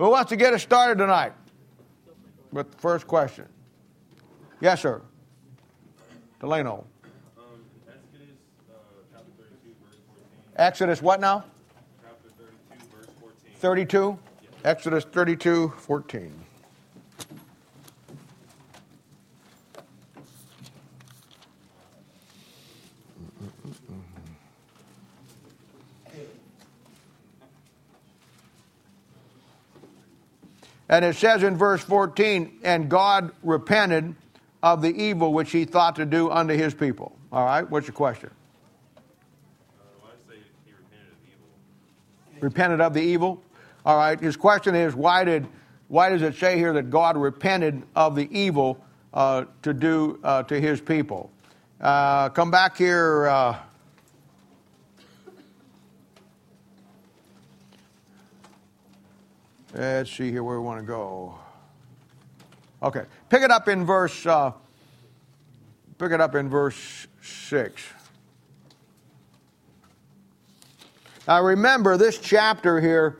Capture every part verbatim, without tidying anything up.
Who wants to get us started tonight with the first question? Yes, sir. Delano. Um, Exodus uh, chapter thirty-two, verse fourteen. Exodus what now? Chapter thirty-two, verse fourteen. thirty-two? Yes. Exodus thirty-two, fourteen. And it says in verse fourteen, and God repented of the evil which he thought to do unto his people. All right, what's your question? Uh, why say he repented of evil? Repented of the evil? All right, his question is, why did why does it say here that God repented of the evil uh, to do uh, to his people? Uh, come back here. Uh, let's see here where we want to go. Okay, pick it up in verse. Uh, pick it up in verse six. Now remember, this chapter here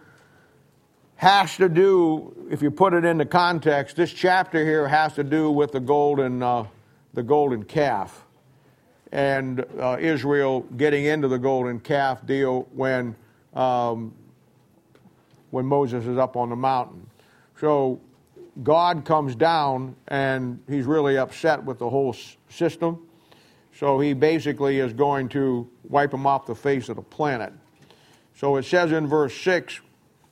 has to do, if you put it into context, this chapter here has to do with the golden, uh, the golden calf, and uh, Israel getting into the golden calf deal when um, when Moses is up on the mountain. So God comes down, and he's really upset with the whole system. So he basically is going to wipe them off the face of the planet. So it says in verse six,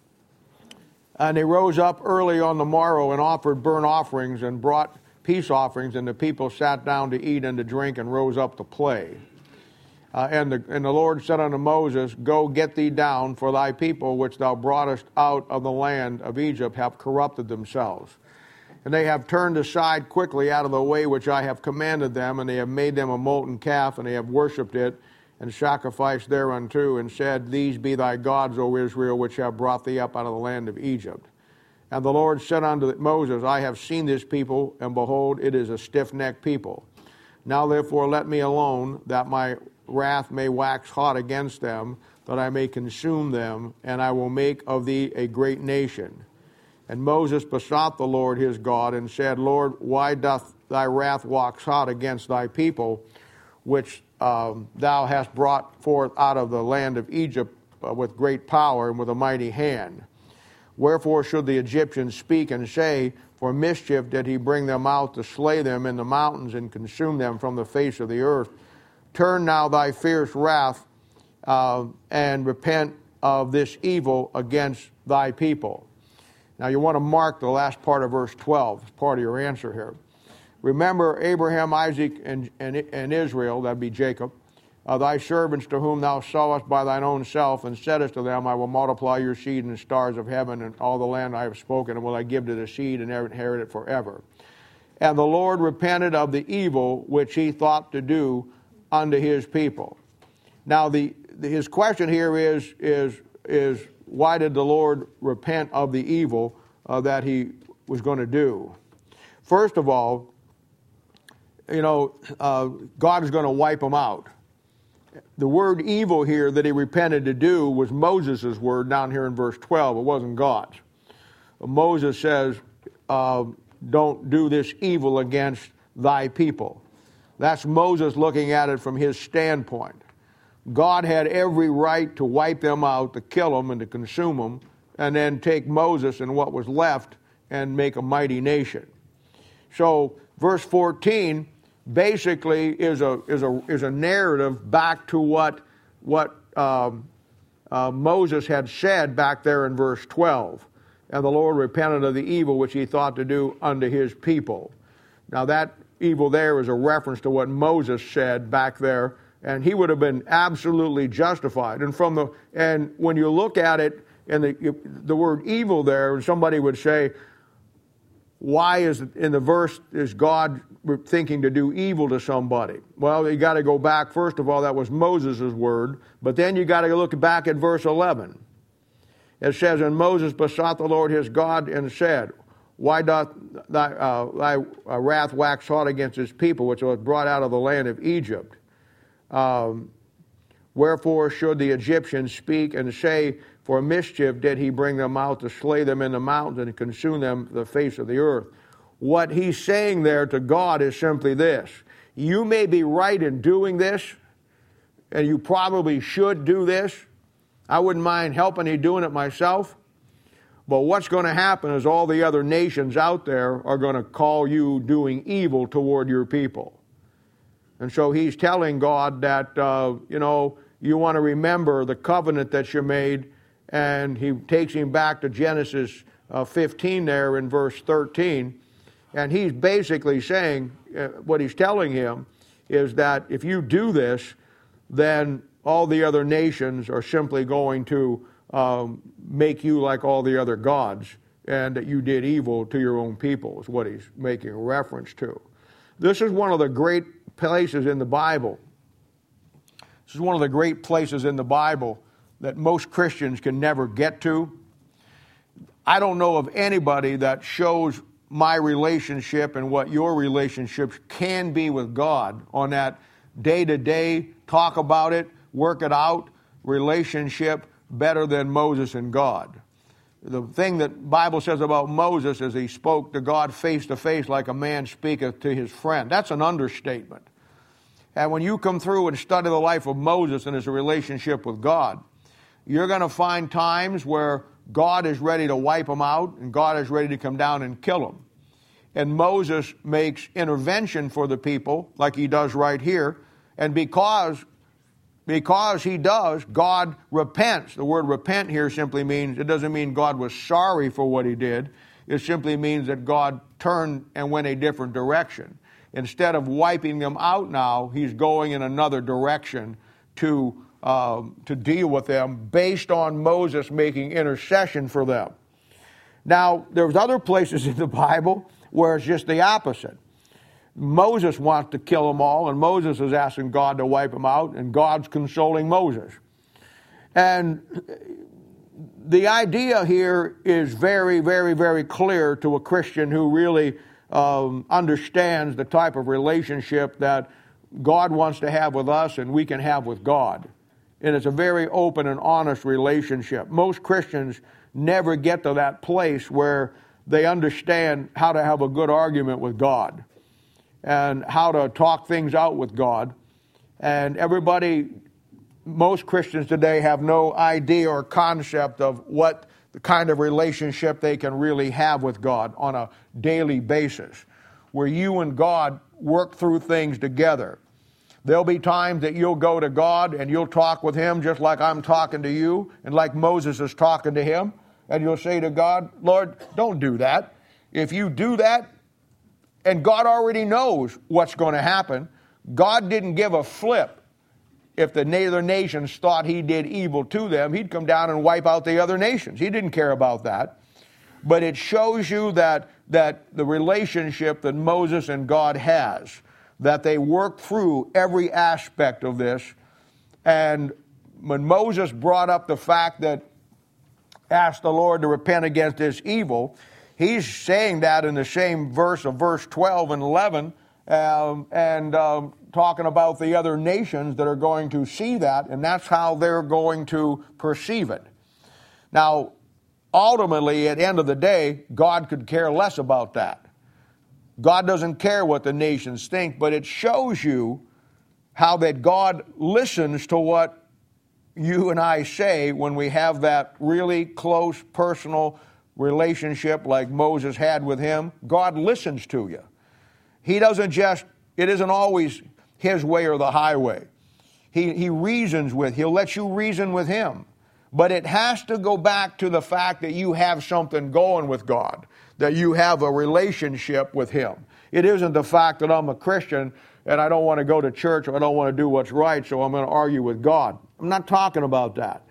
and they rose up early on the morrow and offered burnt offerings and brought peace offerings, and the people sat down to eat and to drink and rose up to play. Uh, and, the, and the Lord said unto Moses, go get thee down, for thy people which thou broughtest out of the land of Egypt have corrupted themselves. And they have turned aside quickly out of the way which I have commanded them, and they have made them a molten calf, and they have worshipped it, and sacrificed thereunto, and said, these be thy gods, O Israel, which have brought thee up out of the land of Egypt. And the Lord said unto Moses, I have seen this people, and behold, it is a stiff-necked people. Now therefore let me alone, that my wrath may wax hot against them, that I may consume them, and I will make of thee a great nation. And Moses besought the Lord his God, and said, Lord, why doth thy wrath wax hot against thy people, which um, thou hast brought forth out of the land of Egypt uh, with great power and with a mighty hand? Wherefore should the Egyptians speak and say, for mischief did he bring them out to slay them in the mountains and consume them from the face of the earth? Turn now thy fierce wrath uh, and repent of this evil against thy people. Now you want to mark the last part of verse twelve as part of your answer here. Remember Abraham, Isaac, and, and, and Israel, that'd be Jacob, uh, thy servants to whom thou sawest by thine own self, and saidst to them, I will multiply your seed in the stars of heaven, and all the land I have spoken, and will I give to the seed, and inherit it forever. And the Lord repented of the evil which he thought to do unto his people. Now the, the his question here is, is, is why did the Lord repent of the evil uh, that he was going to do? First of all, you know, uh, God is going to wipe them out. The word evil here that he repented to do was Moses' word down here in verse twelve. It wasn't God's. Moses says, uh, don't do this evil against thy people. That's Moses looking at it from his standpoint. God had every right to wipe them out, to kill them and to consume them, and then take Moses and what was left and make a mighty nation. So verse fourteen basically is a is a is a narrative back to what what um, uh, Moses had said back there in verse twelve. And the Lord repented of the evil which he thought to do unto his people. Now that evil there is a reference to what Moses said back there, and he would have been absolutely justified. And from the and when you look at it, and the the word evil there, somebody would say, why is in the verse is God thinking to do evil to somebody? Well, you got to go back. First of all, that was Moses' word, but then you got to look back at verse eleven. It says, and Moses besought the Lord his God and said, why doth thy, uh, thy uh, wrath wax hot against his people, which was brought out of the land of Egypt? Um, Wherefore should the Egyptians speak and say, For mischief did he bring them out to slay them in the mountains and consume them the face of the earth. What he's saying there to God is simply this. You may be right in doing this, and you probably should do this. I wouldn't mind helping you doing it myself. But what's going to happen is all the other nations out there are going to call you doing evil toward your people. And so he's telling God that, uh, you know, you want to remember the covenant that you made. And he takes him back to Genesis uh, fifteen there in verse thirteen. And he's basically saying, uh, what he's telling him is that if you do this, then all the other nations are simply going to um, make you like all the other gods, and that you did evil to your own people, is what he's making a reference to. This is one of the great places in the Bible. This is one of the great places in the Bible that most Christians can never get to. I don't know of anybody that shows my relationship and what your relationships can be with God on that day-to-day, talk about it, work it out, relationship better than Moses and God. The thing that the Bible says about Moses is he spoke to God face to face like a man speaketh to his friend. That's an understatement. And when you come through and study the life of Moses and his relationship with God, you're going to find times where God is ready to wipe them out and God is ready to come down and kill them. And Moses makes intervention for the people like he does right here. And because, because he does, God repents. The word repent here simply means, it doesn't mean God was sorry for what he did. It simply means that God turned and went a different direction. Instead of wiping them out now, he's going in another direction to Um, to deal with them based on Moses making intercession for them. Now, there's other places in the Bible where it's just the opposite. Moses wants to kill them all, and Moses is asking God to wipe them out, and God's consoling Moses. And the idea here is very, very, very clear to a Christian who really um, understands the type of relationship that God wants to have with us and we can have with God. And it's a very open and honest relationship. Most Christians never get to that place where they understand how to have a good argument with God and how to talk things out with God. And everybody, most Christians today have no idea or concept of what the kind of relationship they can really have with God on a daily basis, where you and God work through things together. There'll be times that you'll go to God and you'll talk with him just like I'm talking to you and like Moses is talking to him. And you'll say to God, Lord, don't do that. If you do that, and God already knows what's going to happen, God didn't give a flip. If the other nations thought he did evil to them, he'd come down and wipe out the other nations. He didn't care about that. But it shows you that, that the relationship that Moses and God has, that they work through every aspect of this. And when Moses brought up the fact that asked the Lord to repent against this evil, he's saying that in the same verse of verse twelve and eleven, um, and um, talking about the other nations that are going to see that, and that's how they're going to perceive it. Now, ultimately, at the end of the day, God could care less about that. God doesn't care what the nations think, but it shows you how that God listens to what you and I say when we have that really close personal relationship like Moses had with him. God listens to you. He doesn't just, it isn't always his way or the highway. He, he reasons with, he'll let you reason with him. But it has to go back to the fact that you have something going with God, that you have a relationship with him. It isn't the fact that I'm a Christian and I don't want to go to church or I don't want to do what's right, so I'm going to argue with God. I'm not talking about that.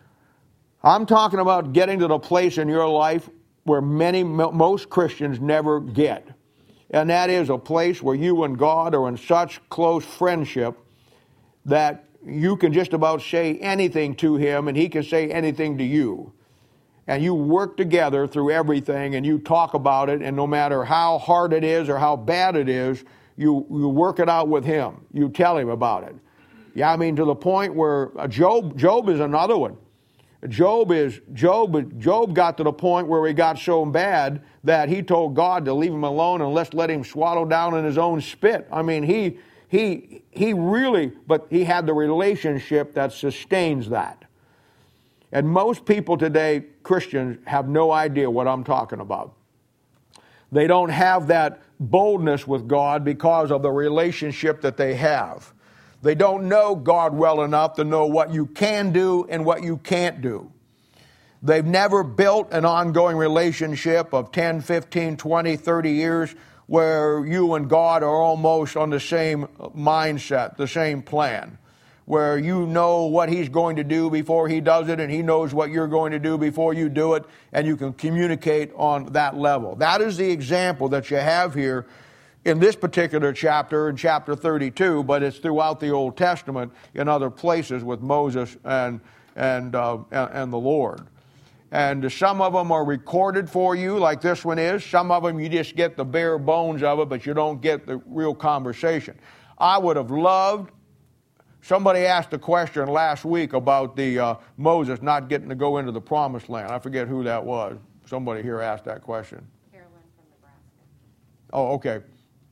I'm talking about getting to the place in your life where many, most Christians never get. And that is a place where you and God are in such close friendship that you can just about say anything to him and he can say anything to you. And you work together through everything and you talk about it, and no matter how hard it is or how bad it is, you, you work it out with him. You tell him about it. Yeah, I mean, to the point where Job, Job is another one. Job is Job. Job got to the point where he got so bad that he told God to leave him alone and let's let him swallow down in his own spit. I mean, he he he really, but he had the relationship that sustains that. And most people today, Christians, have no idea what I'm talking about. They don't have that boldness with God because of the relationship that they have. They don't know God well enough to know what you can do and what you can't do. They've never built an ongoing relationship of ten, fifteen, twenty, thirty years where you and God are almost on the same mindset, the same plan, where you know what He's going to do before He does it and He knows what you're going to do before you do it, and you can communicate on that level. That is the example that you have here in this particular chapter, in chapter thirty-two, but it's throughout the Old Testament in other places with Moses and and uh, and, and the Lord. And some of them are recorded for you, like this one is. Some of them you just get the bare bones of it, but you don't get the real conversation. I would have loved. Somebody asked a question last week about the uh, Moses not getting to go into the Promised Land. I forget who that was. Somebody here asked that question. Carolyn from Nebraska. Oh, okay.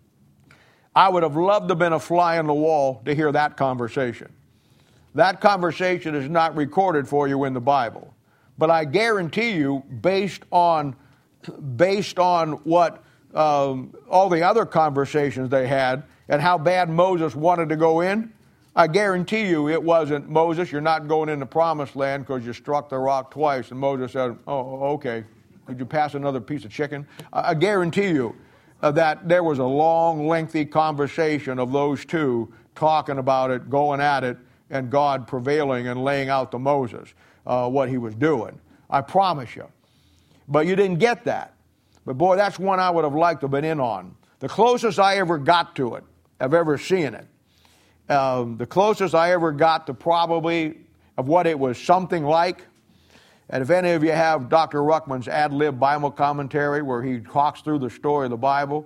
I would have loved to have been a fly on the wall to hear that conversation. That conversation is not recorded for you in the Bible. But I guarantee you, based on, based on what um, all the other conversations they had and how bad Moses wanted to go in, I guarantee you it wasn't, Moses, you're not going in the Promised Land because you struck the rock twice. And Moses said, oh, okay, could you pass another piece of chicken? I, I guarantee you uh, that there was a long, lengthy conversation of those two talking about it, going at it, and God prevailing and laying out to Moses uh, what he was doing. I promise you. But you didn't get that. But boy, that's one I would have liked to have been in on. The closest I ever got to it, I've ever seen it, Um, the closest I ever got to probably of what it was something like, and if any of you have Doctor Ruckman's ad-lib Bible commentary where he talks through the story of the Bible,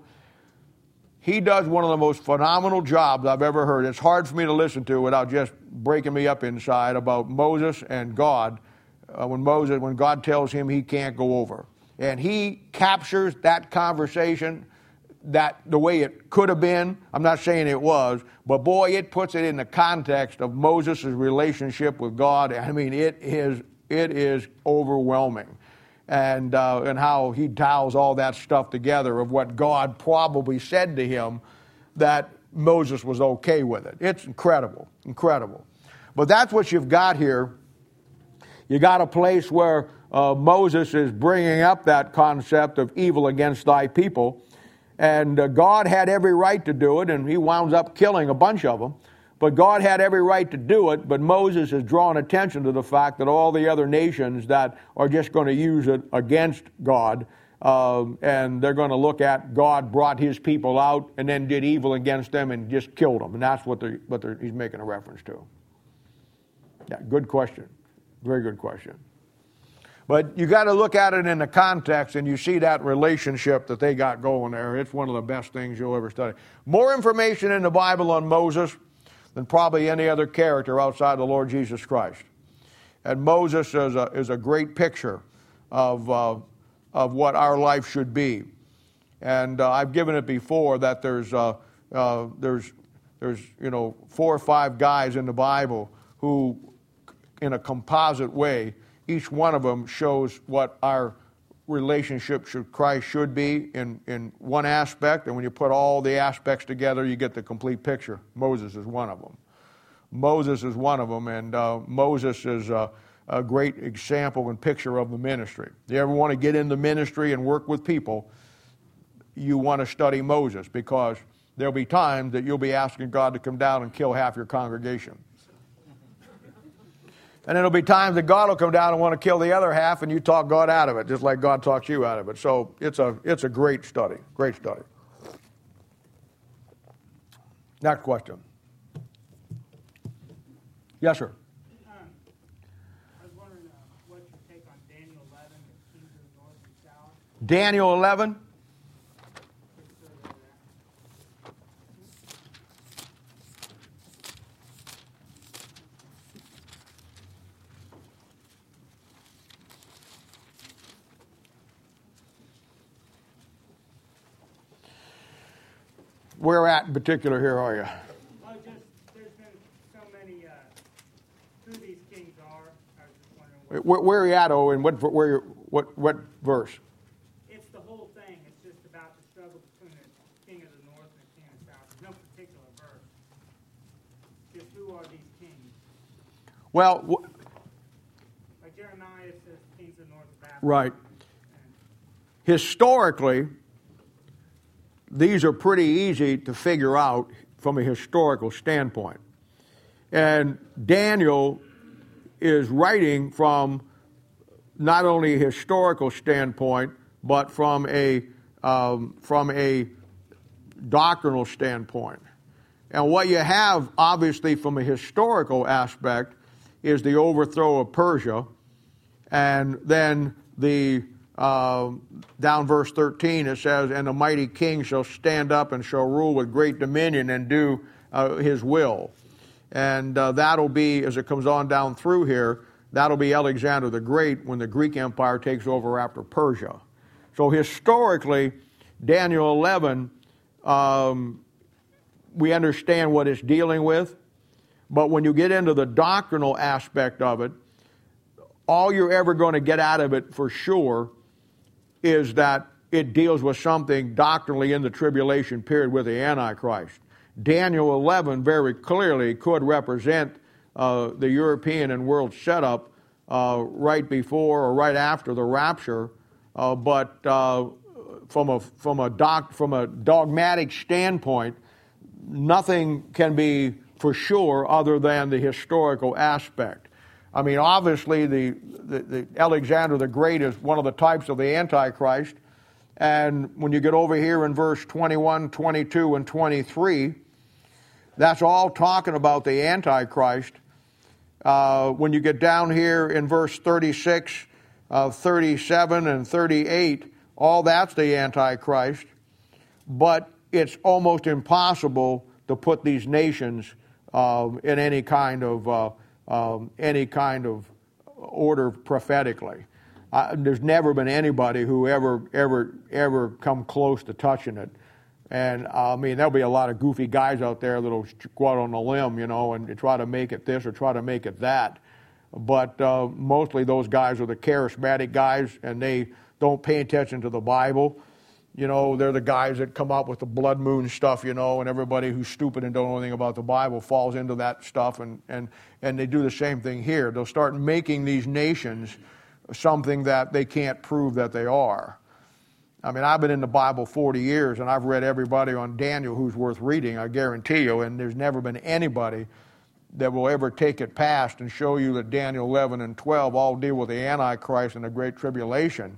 he does one of the most phenomenal jobs I've ever heard. It's hard for me to listen to without just breaking me up inside about Moses and God. Uh, when Moses, when God tells him he can't go over, and he captures that conversation that the way it could have been. I'm not saying it was, but boy, it puts it in the context of Moses' relationship with God. I mean, it is it is overwhelming, and uh, and how he dials all that stuff together of what God probably said to him that Moses was okay with it. It's incredible, incredible. But that's what you've got here. You got a place where uh, Moses is bringing up that concept of evil against thy people. And uh, God had every right to do it, and he wound up killing a bunch of them. But God had every right to do it, but Moses has drawn attention to the fact that all the other nations that are just going to use it against God, uh, and they're going to look at God brought his people out and then did evil against them and just killed them. And that's what, they're, what they're, he's making a reference to. Yeah, good question. Very good question. But you got to look at it in the context, and you see that relationship that they got going there. It's one of the best things you'll ever study. More information in the Bible on Moses than probably any other character outside the Lord Jesus Christ. And Moses is a, is a great picture of, uh, of what our life should be. And uh, I've given it before that there's, uh, uh, there's, there's you know, four or five guys in the Bible who, in a composite way, each one of them shows what our relationship to Christ should be in, in one aspect, and when you put all the aspects together, you get the complete picture. Moses is one of them. Moses is one of them, and uh, Moses is a, a great example and picture of the ministry. If you ever want to get into ministry and work with people, you want to study Moses, because there'll be times that you'll be asking God to come down and kill half your congregation. And there'll be times that God will come down and want to kill the other half, and you talk God out of it, just like God talks you out of it. So it's a it's a great study, great study. Next question. Yes, sir. Um, I was wondering uh, what's your take on Daniel eleven, the kings of the north and south? Daniel eleven. Where at in particular here are you? Well, just, there's been so many, uh, who these kings are. I was just wondering what. Where, where are you at, Owen? What, where, you're- what, what verse? It's the whole thing. It's just about the struggle between the king of the north and the king of the south. There's no particular verse. Just who are these kings? Well, w- Like Jeremiah says, kings of the north of Babylon. right. And Historically, these are pretty easy to figure out from a historical standpoint. And Daniel is writing from not only a historical standpoint, but from a um, from a doctrinal standpoint. And what you have, obviously, from a historical aspect, is the overthrow of Persia, and then the uh, down verse thirteen it says, "And the mighty king shall stand up and shall rule with great dominion and do uh, his will." And uh, that'll be, as it comes on down through here, that'll be Alexander the Great when the Greek Empire takes over after Persia. So historically, Daniel eleven, um, we understand what it's dealing with. But when you get into the doctrinal aspect of it, all you're ever going to get out of it for sure is that it deals with something doctrinally in the tribulation period with the Antichrist. Daniel eleven very clearly could represent uh, the European and world setup uh, right before or right after the rapture, uh, but uh, from a from a doc, from a dogmatic standpoint, nothing can be for sure other than the historical aspect. I mean, obviously, the, the, the Alexander the Great is one of the types of the Antichrist. And when you get over here in verse twenty-one, twenty-two, and twenty-three, that's all talking about the Antichrist. Uh, when you get down here in verse thirty-six, uh, thirty-seven, and thirty-eight, all that's the Antichrist. But it's almost impossible to put these nations uh, in any kind of uh, um, any kind of order prophetically. Uh, there's never been anybody who ever ever ever come close to touching it. And uh, I mean, there'll be a lot of goofy guys out there that'll go out on a limb, you know, and try to make it this or try to make it that. But uh, mostly those guys are the charismatic guys, and they don't pay attention to the Bible. You know, they're the guys that come up with the blood moon stuff, you know, and everybody who's stupid and don't know anything about the Bible falls into that stuff, and, and, and they do the same thing here. They'll start making these nations something that they can't prove that they are. I mean, I've been in the Bible forty years, and I've read everybody on Daniel who's worth reading, I guarantee you, and there's never been anybody that will ever take it past and show you that Daniel eleven and twelve all deal with the Antichrist and the Great Tribulation.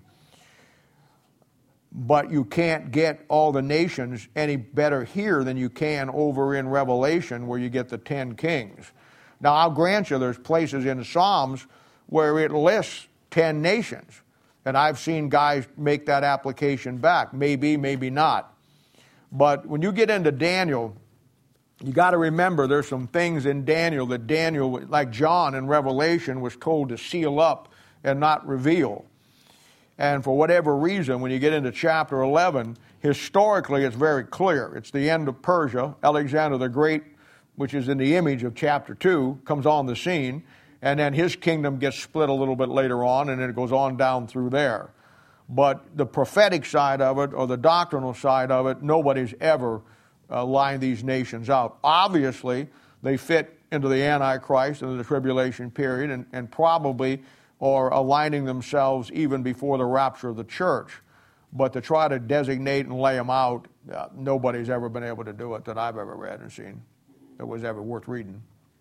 But you can't get all the nations any better here than you can over in Revelation where you get the ten kings. Now, I'll grant you there's places in the Psalms where it lists ten nations. And I've seen guys make that application back. Maybe, maybe not. But when you get into Daniel, you got to remember there's some things in Daniel that Daniel, like John in Revelation, was told to seal up and not reveal. And for whatever reason, when you get into chapter eleven, historically it's very clear. It's the end of Persia. Alexander the Great, which is in the image of chapter two, comes on the scene. And then his kingdom gets split a little bit later on, and then it goes on down through there. But the prophetic side of it, or the doctrinal side of it, nobody's ever uh, lined these nations out. Obviously, they fit into the Antichrist and the tribulation period, and, and probably are aligning themselves even before the rapture of the church. But to try to designate and lay them out, uh, nobody's ever been able to do it that I've ever read and seen that was ever worth reading.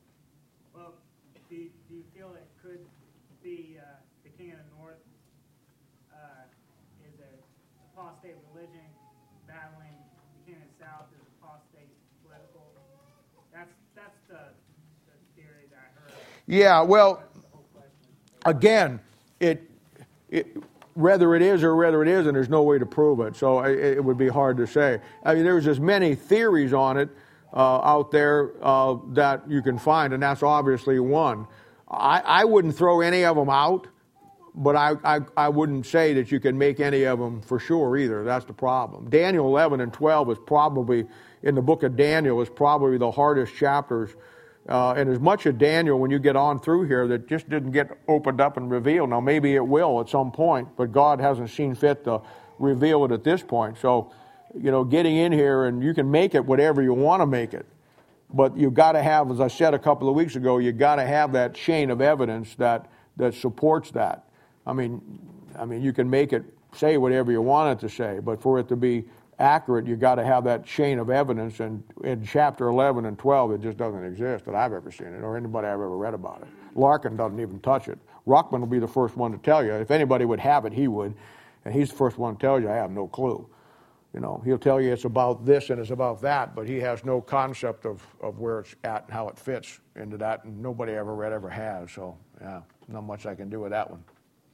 Apostate religion, battling the king of the south is apostate political. That's that's the, the theory that I heard. Yeah, well, again, it, it whether it is or whether it isn't, there's no way to prove it. So it, it would be hard to say. I mean, there's as many theories on it uh, out there uh, that you can find, and that's obviously one. I, I wouldn't throw any of them out. But I, I, I wouldn't say that you can make any of them for sure either. That's the problem. Daniel eleven and twelve is probably in the book of Daniel is probably the hardest chapters. Uh, and as much of Daniel, when you get on through here, that just didn't get opened up and revealed. Now, maybe it will at some point, but God hasn't seen fit to reveal it at this point. So, you know, getting in here, and you can make it whatever you want to make it. But you've got to have, as I said a couple of weeks ago, you've got to have that chain of evidence that, that supports that. I mean, I mean, you can make it say whatever you want it to say, but for it to be accurate, you got to have that chain of evidence, and in chapter eleven and twelve, it just doesn't exist that I've ever seen it, or anybody I've ever read about it. Larkin doesn't even touch it. Ruckman will be the first one to tell you. If anybody would have it, he would, and he's the first one to tell you, I have no clue. You know, he'll tell you it's about this and it's about that, but he has no concept of, of where it's at and how it fits into that, and nobody I ever read ever has, so, yeah, not much I can do with that one.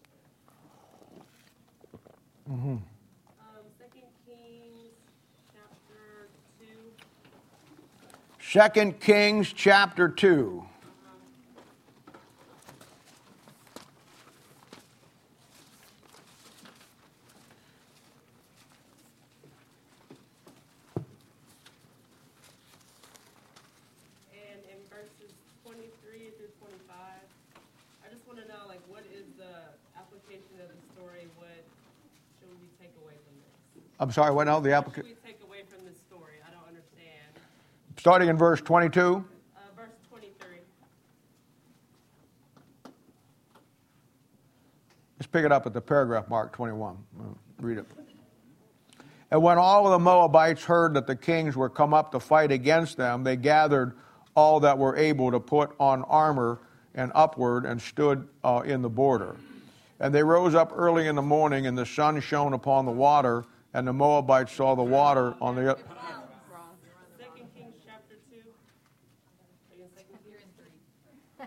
Mm-hmm. Second Kings chapter two. And in verses twenty-three through twenty-five, I just want to know, like, what is the application of the story? What should we take away from this? I'm sorry, what now? The What application. should we take away from this story? I don't understand. Starting in verse twenty-two. Uh, verse twenty-three. Let's pick it up at the paragraph mark twenty-one. Read it. And when all of the Moabites heard that the kings were come up to fight against them, they gathered all that were able to put on armor and upward and stood uh, in the border. And they rose up early in the morning, and the sun shone upon the water, and the Moabites saw the water on the other. Second Kings chapter two. Are you in Second Kings? three.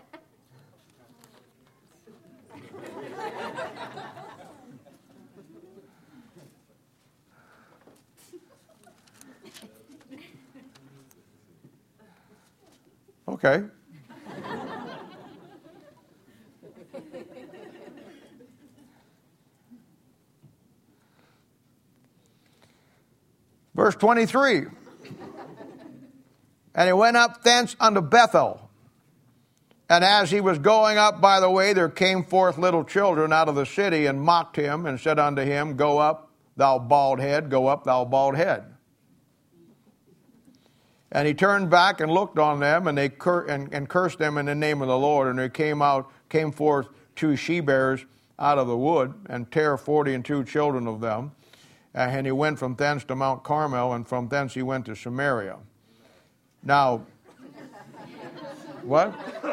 Okay. Verse twenty-three. And he went up thence unto Bethel. And as he was going up by the way, there came forth little children out of the city, and mocked him, and said unto him, Go up, thou bald head, go up, thou bald head. And he turned back and looked on them, and they cur- and, and cursed them in the name of the Lord. And there came out, came forth two she-bears out of the wood, and tare forty and two children of them. And he went from thence to Mount Carmel, and from thence he went to Samaria. Now, what?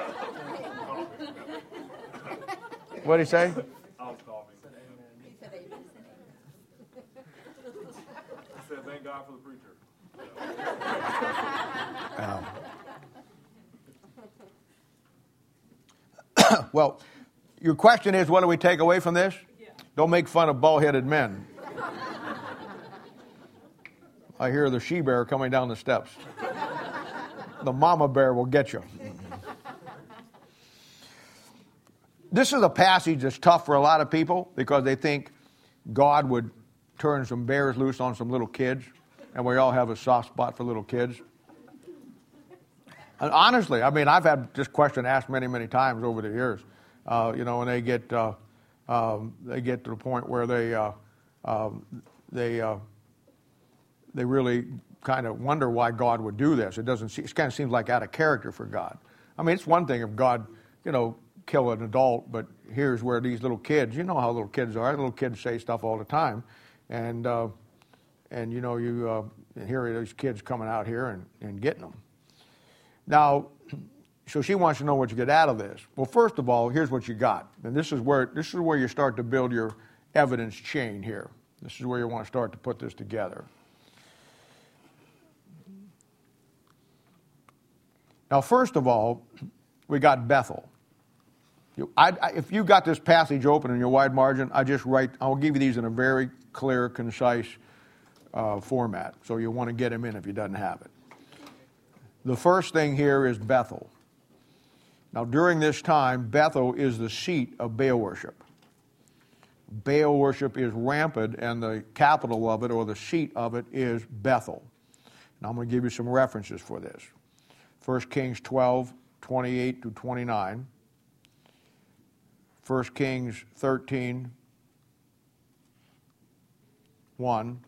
What did he say? I was coughing. He said, thank God for the preacher. Um. Well, your question is, what do we take away from this? Yeah. Don't make fun of bald-headed men. I hear the she-bear coming down the steps. The mama bear will get you. This is a passage that's tough for a lot of people because they think God would turn some bears loose on some little kids, and we all have a soft spot for little kids. And honestly, I mean, I've had this question asked many, many times over the years. Uh, you know, when they get uh, um, they get to the point where they uh, um, they uh, they really kind of wonder why God would do this. It doesn't. See, it kind of seems like out of character for God. I mean, it's one thing if God, you know, kill an adult, but here's where these little kids. You know how little kids are. Little kids say stuff all the time, and uh, and you know you uh, hear these kids coming out here and, and getting them. Now, so she wants to know what you get out of this. Well, first of all, here's what you got, and this is where this is where you start to build your evidence chain here. This is where you want to start to put this together. Now, first of all, we got Bethel. You, I, I, if you got this passage open in your wide margin, I just write. I'll give you these in a very clear, concise uh, format. So you want to get them in if you doesn't have it. The first thing here is Bethel. Now, during this time, Bethel is the seat of Baal worship. Baal worship is rampant, and the capital of it, or the seat of it, is Bethel. And I'm going to give you some references for this. First Kings twelve, twenty-eight to twenty-nine. First Kings thirteen, one.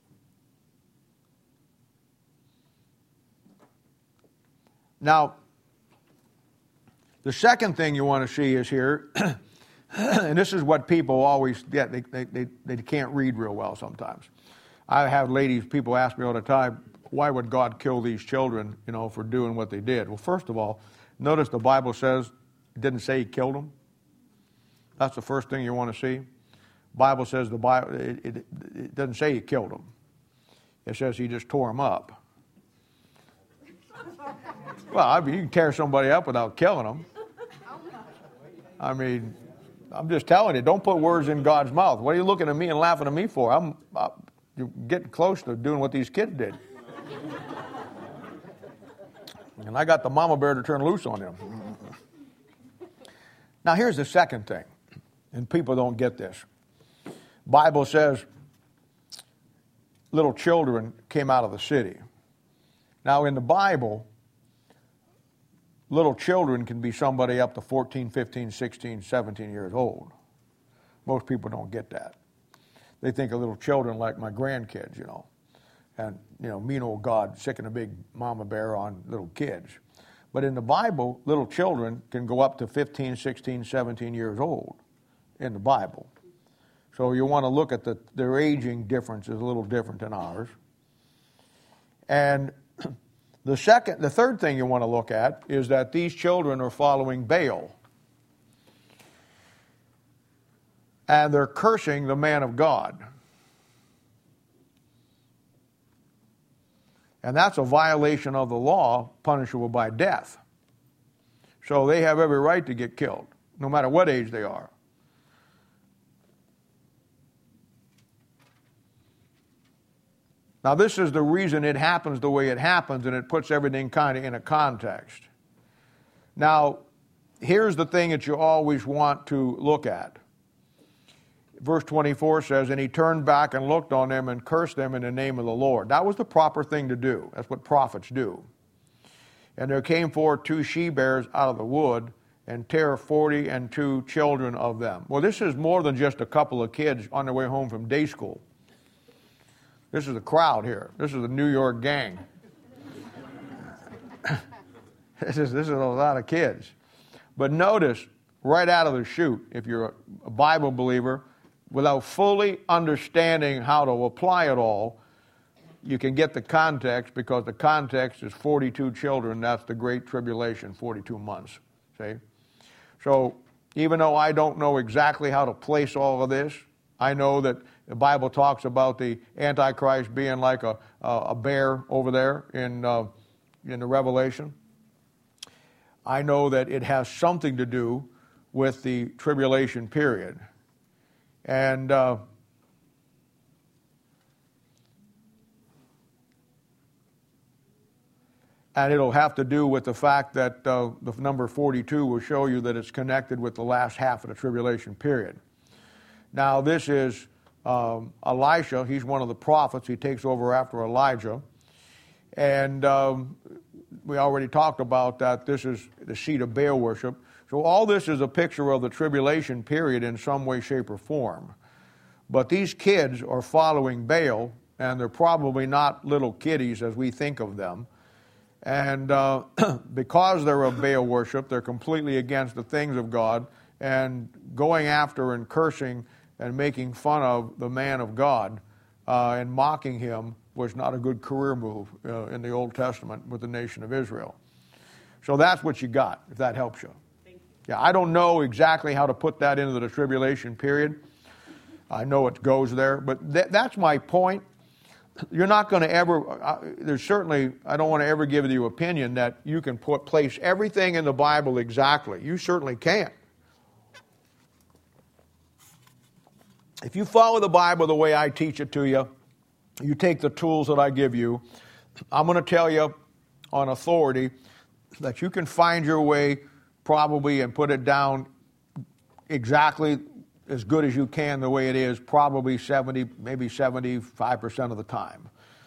Now, the second thing you want to see is here, and this is what people always get. They, they, they, they can't read real well sometimes. I have ladies, people ask me all the time, why would God kill these children, you know, for doing what they did? Well, first of all, notice the Bible says it didn't say he killed them. That's the first thing you want to see. Bible says the Bible, it, it, it doesn't say he killed them. It says he just tore them up. Well, I mean, you can tear somebody up without killing them. I mean, I'm just telling you, don't put words in God's mouth. What are you looking at me and laughing at me for? I'm, I'm you're getting close to doing what these kids did. And I got the mama bear to turn loose on them. Now, here's the second thing, and people don't get this. Bible says little children came out of the city. Now, in the Bible, little children can be somebody up to fourteen, fifteen, sixteen, seventeen years old. Most people don't get that. They think of little children like my grandkids, you know. And, you know, mean old God sicking a big mama bear on little kids. But in the Bible, little children can go up to fifteen, sixteen, seventeen years old in the Bible. So you want to look at the, their aging difference is a little different than ours. And the second, the third thing you want to look at is that these children are following Baal. And they're cursing the man of God. And that's a violation of the law, punishable by death. So they have every right to get killed, no matter what age they are. Now, this is the reason it happens the way it happens, and it puts everything kind of in a context. Now, here's the thing that you always want to look at. Verse twenty-four says, and he turned back and looked on them and cursed them in the name of the Lord. That was the proper thing to do. That's what prophets do. And there came forth two she-bears out of the wood, and tare forty and two children of them. Well, this is more than just a couple of kids on their way home from day school. This is a crowd here. This is a New York gang. this is this is a lot of kids. But notice, right out of the chute, if you're a Bible believer, without fully understanding how to apply it all, you can get the context, because the context is forty-two children. That's the Great Tribulation, forty-two months. See? So even though I don't know exactly how to place all of this, I know that the Bible talks about the Antichrist being like a, a bear over there in, uh, in the Revelation. I know that it has something to do with the tribulation period. And uh, and it'll have to do with the fact that uh, the number forty-two will show you that it's connected with the last half of the tribulation period. Now, this is um, Elisha. He's one of the prophets. He takes over after Elijah. And um, we already talked about that. This is the seat of Baal worship. So all this is a picture of the tribulation period in some way, shape, or form. But these kids are following Baal, and they're probably not little kiddies as we think of them. And uh, because they're of Baal worship, they're completely against the things of God, and going after and cursing and making fun of the man of God uh, and mocking him was not a good career move uh, in the Old Testament with the nation of Israel. So that's what you got, if that helps you. Yeah, I don't know exactly how to put that into the tribulation period. I know it goes there, but th- that's my point. You're not going to ever, uh, there's certainly, I don't want to ever give you the opinion that you can put place everything in the Bible exactly. You certainly can't. If you follow the Bible the way I teach it to you, you take the tools that I give you, I'm going to tell you on authority that you can find your way probably and put it down exactly as good as you can the way it is, probably seventy, maybe seventy-five percent of the time.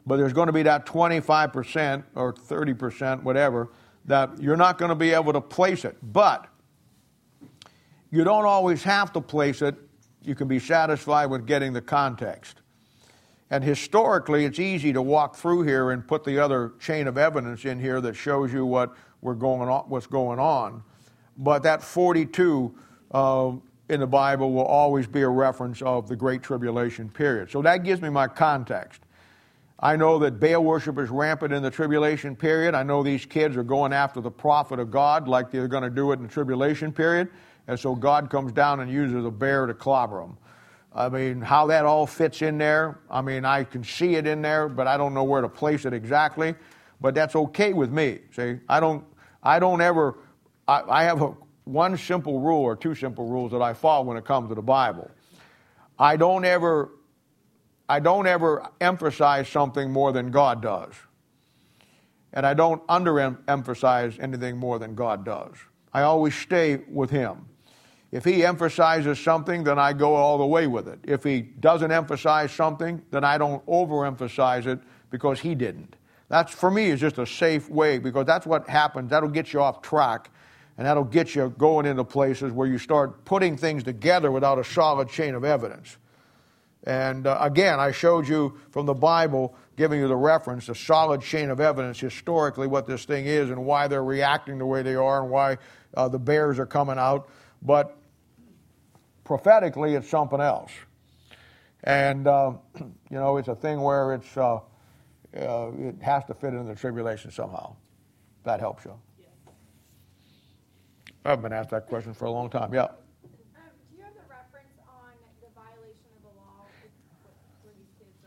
but there's going to be that twenty-five percent or thirty percent, whatever, that you're not going to be able to place it. But you don't always have to place it. You can be satisfied with getting the context. And historically, it's easy to walk through here and put the other chain of evidence in here that shows you what we're going on, what's going on. But that forty-two uh, in the Bible will always be a reference of the Great Tribulation period. So that gives me my context. I know that Baal worship is rampant in the tribulation period. I know these kids are going after the prophet of God like they're going to do it in the tribulation period. And so God comes down and uses a bear to clobber them. I mean, how that all fits in there, I mean, I can see it in there, but I don't know where to place it exactly. But that's okay with me. See, I don't, I don't ever, I, I have a, one simple rule or two simple rules that I follow when it comes to the Bible. I don't ever, I don't ever emphasize something more than God does. And I don't underemphasize anything more than God does. I always stay with Him. If He emphasizes something, then I go all the way with it. If He doesn't emphasize something, then I don't overemphasize it because He didn't. That's, for me, is just a safe way, because that's what happens. That'll get you off track, and that'll get you going into places where you start putting things together without a solid chain of evidence. And uh, again, I showed you from the Bible, giving you the reference, a solid chain of evidence historically what this thing is and why they're reacting the way they are and why uh, the bears are coming out. But prophetically, it's something else. And, uh, you know, it's a thing where it's uh, uh, it has to fit in the tribulation somehow. That helps you. Yes. I've been asked that question for a long time. Yeah. Um, do you have the reference on the violation of the law where these kids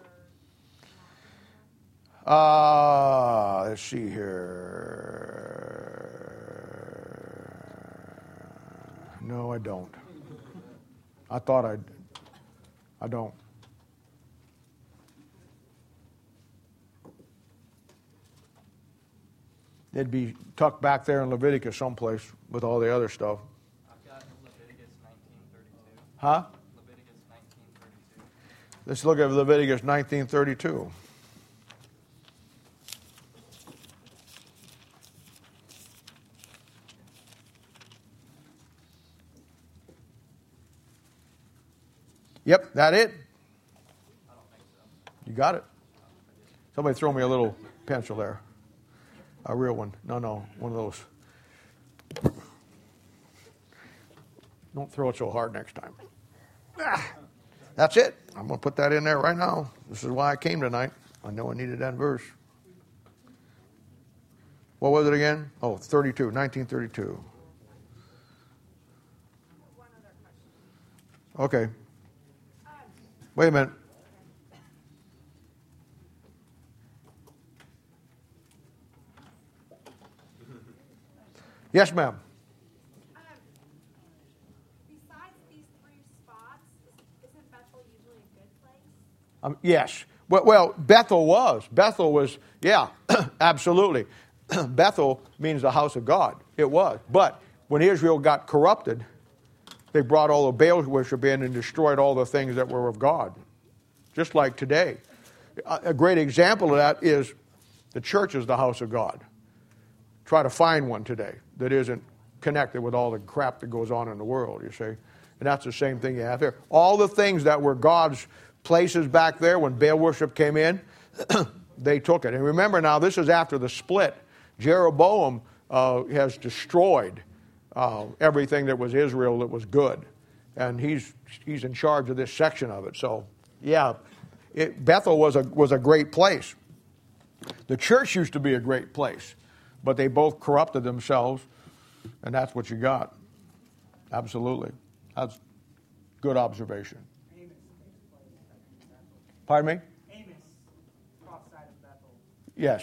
are not? Uh, let's see here. No, I don't. I thought I'd. I don't. It'd be tucked back there in Leviticus someplace with all the other stuff. I've got Leviticus nineteen thirty-two. Huh? Leviticus nineteen thirty-two. Let's look at Leviticus nineteen thirty-two. Yep, that it? I don't think so. You got it. Somebody throw me a little pencil there. A real one. No, no, one of those. Don't throw it so hard next time. Ah, that's it. I'm going to put that in there right now. This is why I came tonight. I know I needed that verse. What was it again? Oh, thirty-two, nineteen thirty-two. One other question. Okay. Wait a minute. Yes, ma'am. Um, besides these three spots, isn't Bethel usually a good place? Um, yes. Well, well, Bethel was. Bethel was, yeah, absolutely. Bethel means the house of God. It was. But when Israel got corrupted, they brought all the Baal worship in and destroyed all the things that were of God. Just like today. A great example of that is the church is the house of God. Try to find one today that isn't connected with all the crap that goes on in the world, you see. And that's the same thing you have here. All the things that were God's places back there when Baal worship came in, they took it. And remember now, this is after the split. Jeroboam uh, has destroyed uh, everything that was Israel that was good. And he's he's in charge of this section of it. So, yeah, it, Bethel was a was a great place. The church used to be a great place. But they both corrupted themselves, and that's what you got. Absolutely. That's good observation. Amos takes place at Bethel. Pardon me? Amos prophesied of Bethel. Yes.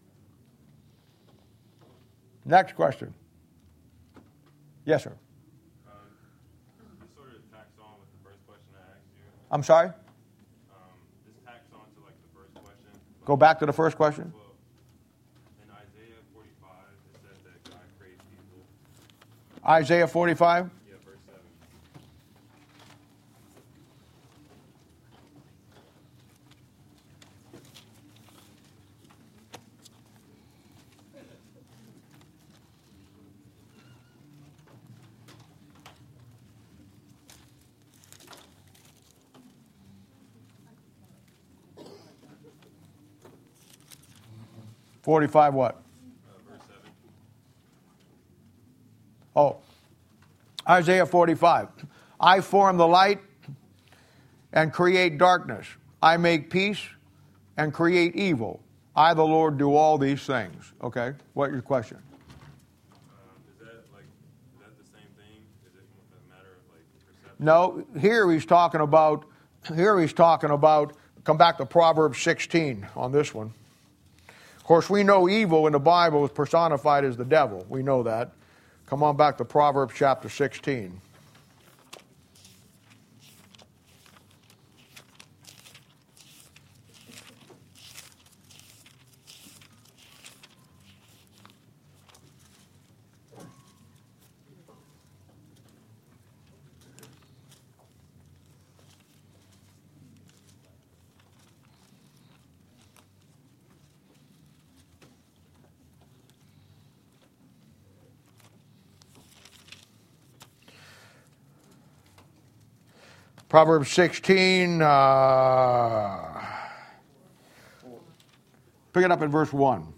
Next question. Yes, sir. Um, this sort of tacks on with the first question I asked you. I'm sorry? Um, this tacks on to like the first question. Go back to the first question. Well, in Isaiah forty-five, it says that God creates people. Isaiah forty-five? Yeah, verse seven. forty-five what? Uh, verse seven. Oh, Isaiah forty-five. I form the light and create darkness. I make peace and create evil. I, the Lord, do all these things. Okay, what's your question? Um, is that like is that the same thing? Is it a matter of like perception? No, here he's talking about, here he's talking about, come back to Proverbs sixteen on this one. Of course, we know evil in the Bible is personified as the devil. We know that. Come on back to Proverbs chapter sixteen. Proverbs sixteen, uh, pick it up in verse one.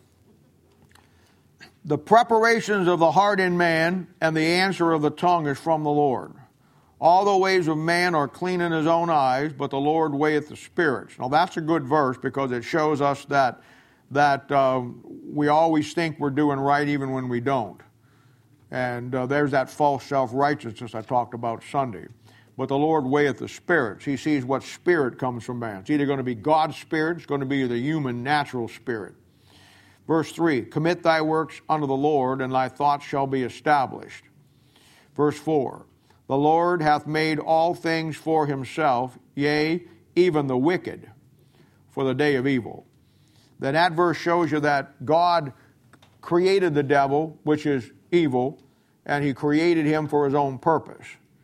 The preparations of the heart in man and the answer of the tongue is from the Lord. All the ways of man are clean in his own eyes, but the Lord weigheth the spirits. Now that's a good verse because it shows us that, that uh, we always think we're doing right even when we don't. And uh, there's that false self-righteousness I talked about Sunday. But the Lord weigheth the spirits. He sees what spirit comes from man. It's either going to be God's spirit, it's going to be the human natural spirit. Verse three, commit thy works unto the Lord, and thy thoughts shall be established. Verse four, the Lord hath made all things for himself, yea, even the wicked, for the day of evil. Then that verse shows you that God created the devil, which is evil, and he created him for his own purpose.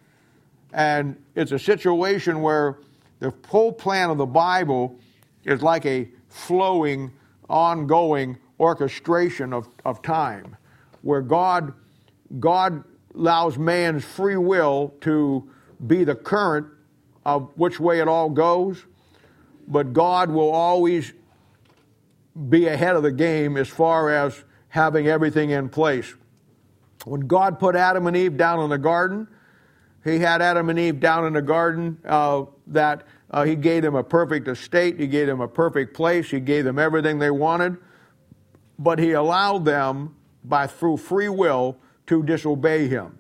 And it's a situation where the whole plan of the Bible is like a flowing, ongoing orchestration of, of time, where God, God allows man's free will to be the current of which way it all goes, but God will always be ahead of the game as far as having everything in place. When God put Adam and Eve down in the garden, He had Adam and Eve down in the garden uh, that uh, He gave them a perfect estate. He gave them a perfect place. He gave them everything they wanted. But He allowed them, by through free will, to disobey Him.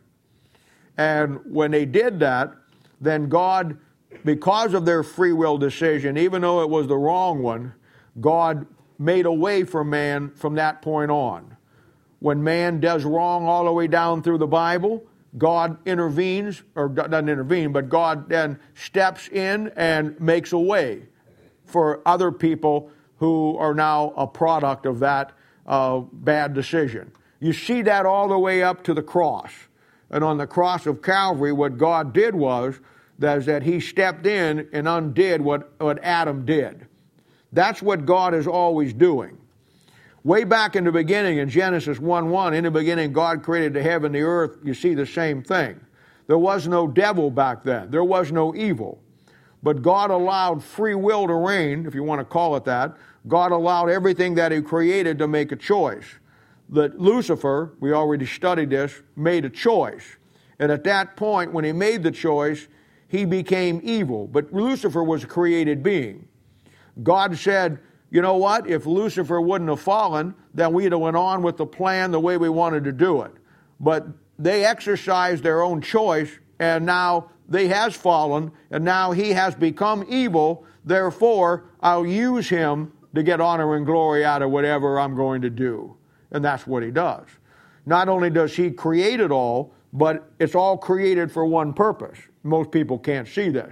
And when they did that, then God, because of their free will decision, even though it was the wrong one, God made a way for man from that point on. When man does wrong all the way down through the Bible, God intervenes, or doesn't intervene, but God then steps in and makes a way for other people who are now a product of that uh, bad decision. You see that all the way up to the cross. And on the cross of Calvary, what God did was that, is that He stepped in and undid what, what Adam did. That's what God is always doing. Way back in the beginning, in Genesis one one, in the beginning God created the heaven and the earth. You see the same thing. There was no devil back then. There was no evil. But God allowed free will to reign, if you want to call it that. God allowed everything that He created to make a choice. That Lucifer, we already studied this, made a choice. And at that point, when he made the choice, he became evil. But Lucifer was a created being. God said, you know what? If Lucifer wouldn't have fallen, then we'd have went on with the plan the way we wanted to do it. But they exercised their own choice, and now they has fallen, and now he has become evil. Therefore, I'll use him to get honor and glory out of whatever I'm going to do. And that's what he does. Not only does he create it all, but it's all created for one purpose. Most people can't see this.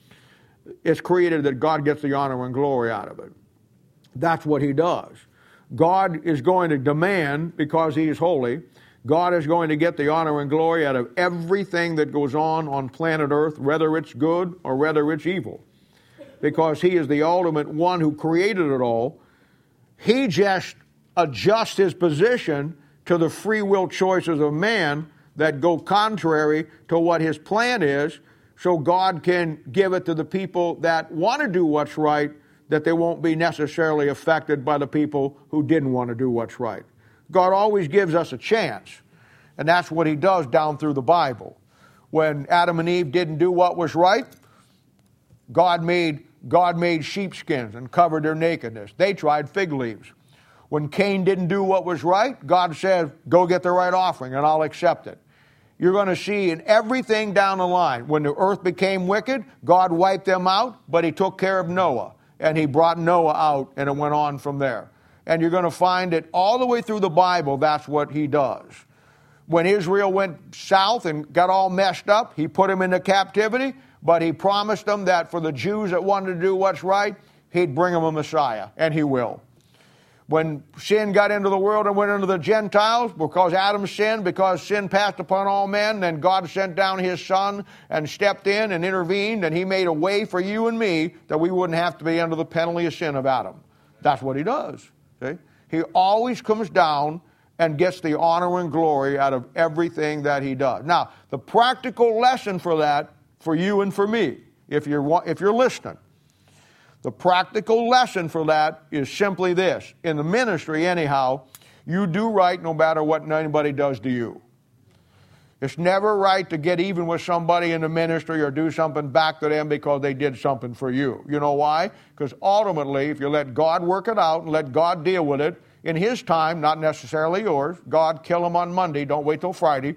It's created that God gets the honor and glory out of it. That's what he does. God is going to demand, because he is holy, God is going to get the honor and glory out of everything that goes on on planet Earth, whether it's good or whether it's evil. Because he is the ultimate one who created it all. He just adjusts his position to the free will choices of man that go contrary to what his plan is, so God can give it to the people that want to do what's right, that they won't be necessarily affected by the people who didn't want to do what's right. God always gives us a chance, and that's what he does down through the Bible. When Adam and Eve didn't do what was right, God made, God made sheepskins and covered their nakedness. They tried fig leaves. When Cain didn't do what was right, God said, go get the right offering and I'll accept it. You're going to see in everything down the line, when the earth became wicked, God wiped them out, but he took care of Noah. And he brought Noah out, and it went on from there. And you're going to find it all the way through the Bible, that's what he does. When Israel went south and got all messed up, he put them into captivity, but he promised them that for the Jews that wanted to do what's right, he'd bring them a Messiah, and he will. When sin got into the world and went into the Gentiles, because Adam sinned, because sin passed upon all men, then God sent down his Son and stepped in and intervened, and he made a way for you and me that we wouldn't have to be under the penalty of sin of Adam. That's what he does. See? He always comes down and gets the honor and glory out of everything that he does. Now, the practical lesson for that, for you and for me, if you're, if you're listening, the practical lesson for that is simply this. In the ministry, anyhow, you do right no matter what anybody does to you. It's never right to get even with somebody in the ministry or do something back to them because they did something for you. You know why? Because ultimately, if you let God work it out and let God deal with it, in his time, not necessarily yours, God, kill him on Monday, don't wait till Friday.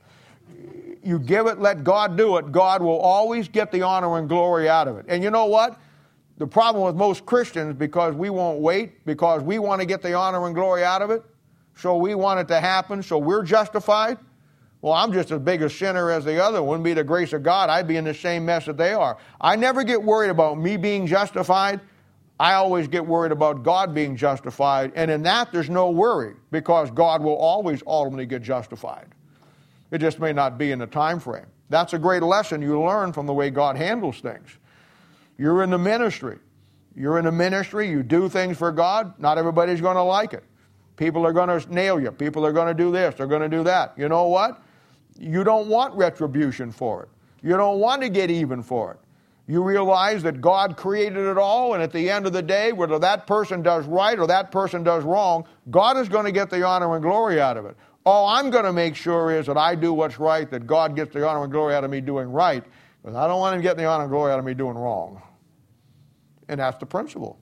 You give it, let God do it, God will always get the honor and glory out of it. And you know what? The problem with most Christians, because we won't wait, because we want to get the honor and glory out of it, so we want it to happen, so we're justified. Well, I'm just as big a sinner as the other. Wouldn't be the grace of God, I'd be in the same mess that they are. I never get worried about me being justified. I always get worried about God being justified. And in that, there's no worry, because God will always ultimately get justified. It just may not be in the time frame. That's a great lesson you learn from the way God handles things. You're in the ministry. You're in the ministry. You do things for God. Not everybody's going to like it. People are going to nail you. People are going to do this. They're going to do that. You know what? You don't want retribution for it. You don't want to get even for it. You realize that God created it all, and at the end of the day, whether that person does right or that person does wrong, God is going to get the honor and glory out of it. All I'm going to make sure is that I do what's right, that God gets the honor and glory out of me doing right, because I don't want him getting the honor and glory out of me doing wrong. And that's the principle.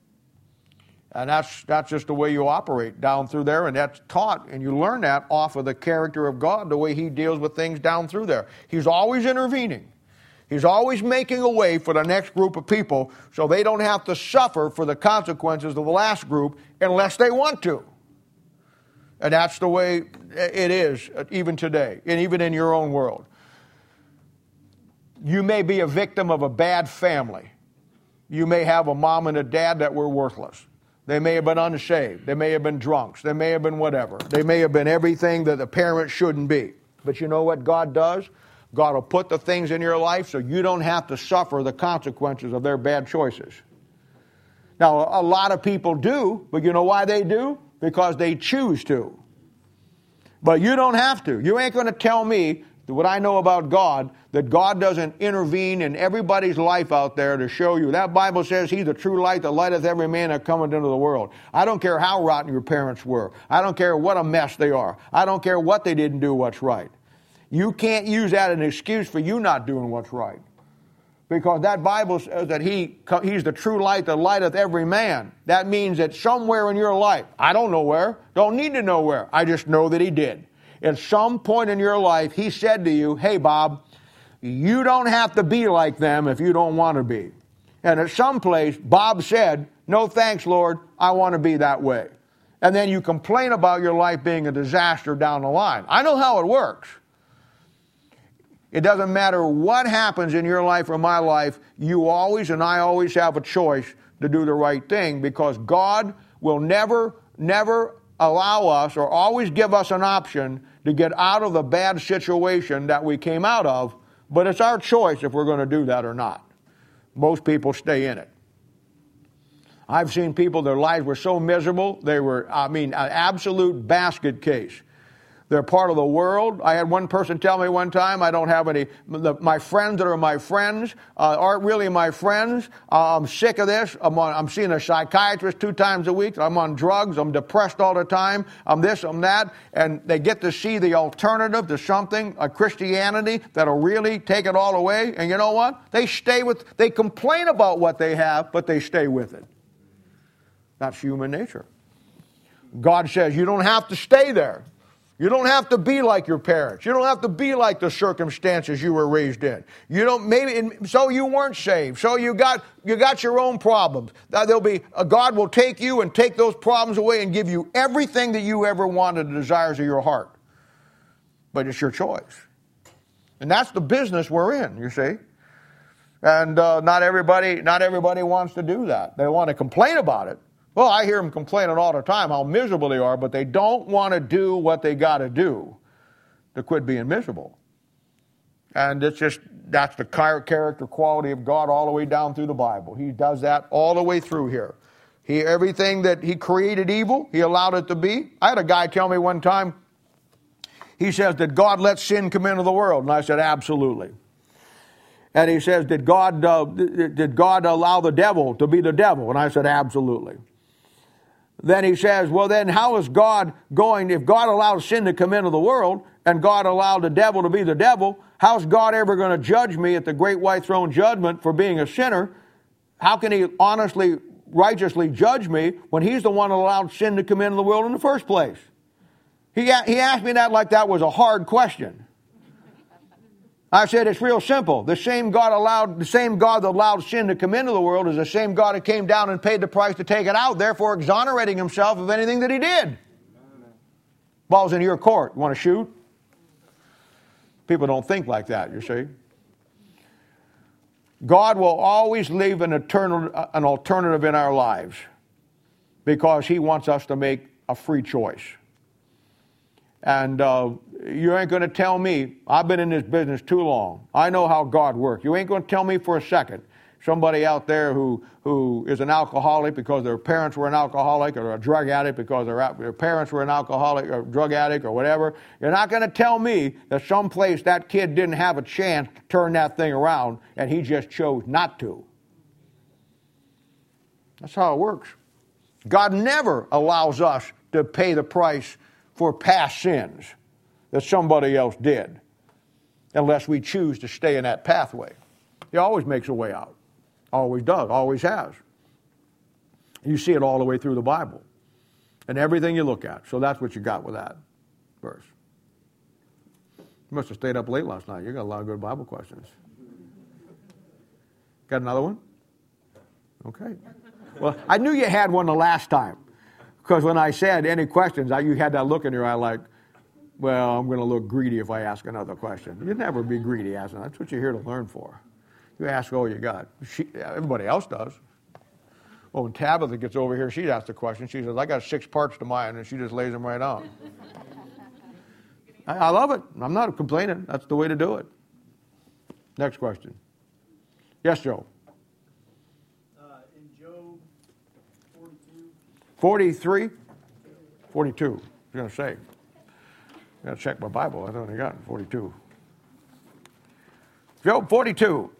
And that's that's just the way you operate down through there, and that's taught, and you learn that off of the character of God, the way he deals with things down through there. He's always intervening. He's always making a way for the next group of people so they don't have to suffer for the consequences of the last group unless they want to. And that's the way it is even today, and even in your own world. You may be a victim of a bad family. You may have a mom and a dad that were worthless. They may have been unsaved. They may have been drunks. They may have been whatever. They may have been everything that the parent shouldn't be. But you know what God does? God will put the things in your life so you don't have to suffer the consequences of their bad choices. Now, a lot of people do, but you know why they do? Because they choose to. But you don't have to. You ain't going to tell me what I know about God, that God doesn't intervene in everybody's life out there to show you. That Bible says he's the true light that lighteth every man that cometh into the world. I don't care how rotten your parents were. I don't care what a mess they are. I don't care what they didn't do what's right. You can't use that as an excuse for you not doing what's right. Because that Bible says that he, he's the true light that lighteth every man. That means that somewhere in your life, I don't know where, don't need to know where, I just know that he did. At some point in your life, he said to you, hey, Bob, you don't have to be like them if you don't want to be. And at some place, Bob said, no thanks, Lord, I want to be that way. And then you complain about your life being a disaster down the line. I know how it works. It doesn't matter what happens in your life or my life, you always and I always have a choice to do the right thing, because God will never, never allow us or always give us an option to get out of the bad situation that we came out of, but it's our choice if we're going to do that or not. Most people stay in it. I've seen people, their lives were so miserable, they were, I mean, an absolute basket case. They're part of the world. I had one person tell me one time, I don't have any, the, my friends that are my friends uh, aren't really my friends. Uh, I'm sick of this. I'm, on, I'm seeing a psychiatrist two times a week. I'm on drugs. I'm depressed all the time. I'm this, I'm that. And they get to see the alternative to something, a Christianity that'll really take it all away. And you know what? They stay with, they complain about what they have, but they stay with it. That's human nature. God says you don't have to stay there. You don't have to be like your parents. You don't have to be like the circumstances you were raised in. You don't maybe so you weren't saved. So you got you got your own problems. There'll be God will take you and take those problems away and give you everything that you ever wanted, the desires of your heart. But it's your choice, and that's the business we're in. You see, and uh, not everybody not everybody wants to do that. They want to complain about it. Well, I hear them complaining all the time how miserable they are, but they don't want to do what they got to do to quit being miserable. And it's just, that's the character quality of God all the way down through the Bible. He does that all the way through here. He, everything that He created evil, He allowed it to be. I had a guy tell me one time, he says, did God let sin come into the world? And I said, absolutely. And he says, did God, uh, did God allow the devil to be the devil? And I said, absolutely. Then he says, well, then how is God going, if God allowed sin to come into the world and God allowed the devil to be the devil, how's God ever going to judge me at the great white throne judgment for being a sinner? How can He honestly, righteously judge me when He's the one that allowed sin to come into the world in the first place? He, he asked me that like that was a hard question. I said, it's real simple. The same God allowed, the same God that allowed sin to come into the world is the same God that came down and paid the price to take it out, therefore exonerating Himself of anything that He did. Ball's in your court. You want to shoot? People don't think like that, you see. God will always leave an, eternal, an alternative in our lives because He wants us to make a free choice. And uh, you ain't going to tell me, I've been in this business too long. I know how God works. You ain't going to tell me for a second, somebody out there who, who is an alcoholic because their parents were an alcoholic, or a drug addict because their, their parents were an alcoholic or drug addict or whatever. You're not going to tell me that someplace that kid didn't have a chance to turn that thing around and he just chose not to. That's how it works. God never allows us to pay the price for past sins that somebody else did, unless we choose to stay in that pathway. He always makes a way out. Always does. Always has. You see it all the way through the Bible and everything you look at. So that's what you got with that verse. You must have stayed up late last night. You got a lot of good Bible questions. Got another one? Okay. Well, I knew you had one the last time. Because when I said any questions, you had that look in your eye like, well, I'm going to look greedy if I ask another question. You'd never be greedy asking. That's what you're here to learn for. You ask all you got. She, everybody else does. Well, when Tabitha gets over here, she asks a question. She says, I got six parts to mine, and she just lays them right out. I, I love it. I'm not complaining. That's the way to do it. Next question. Yes, Joe. forty-three? forty-two. I was going to say. I got to check my Bible. I only got forty-two. Job forty-two.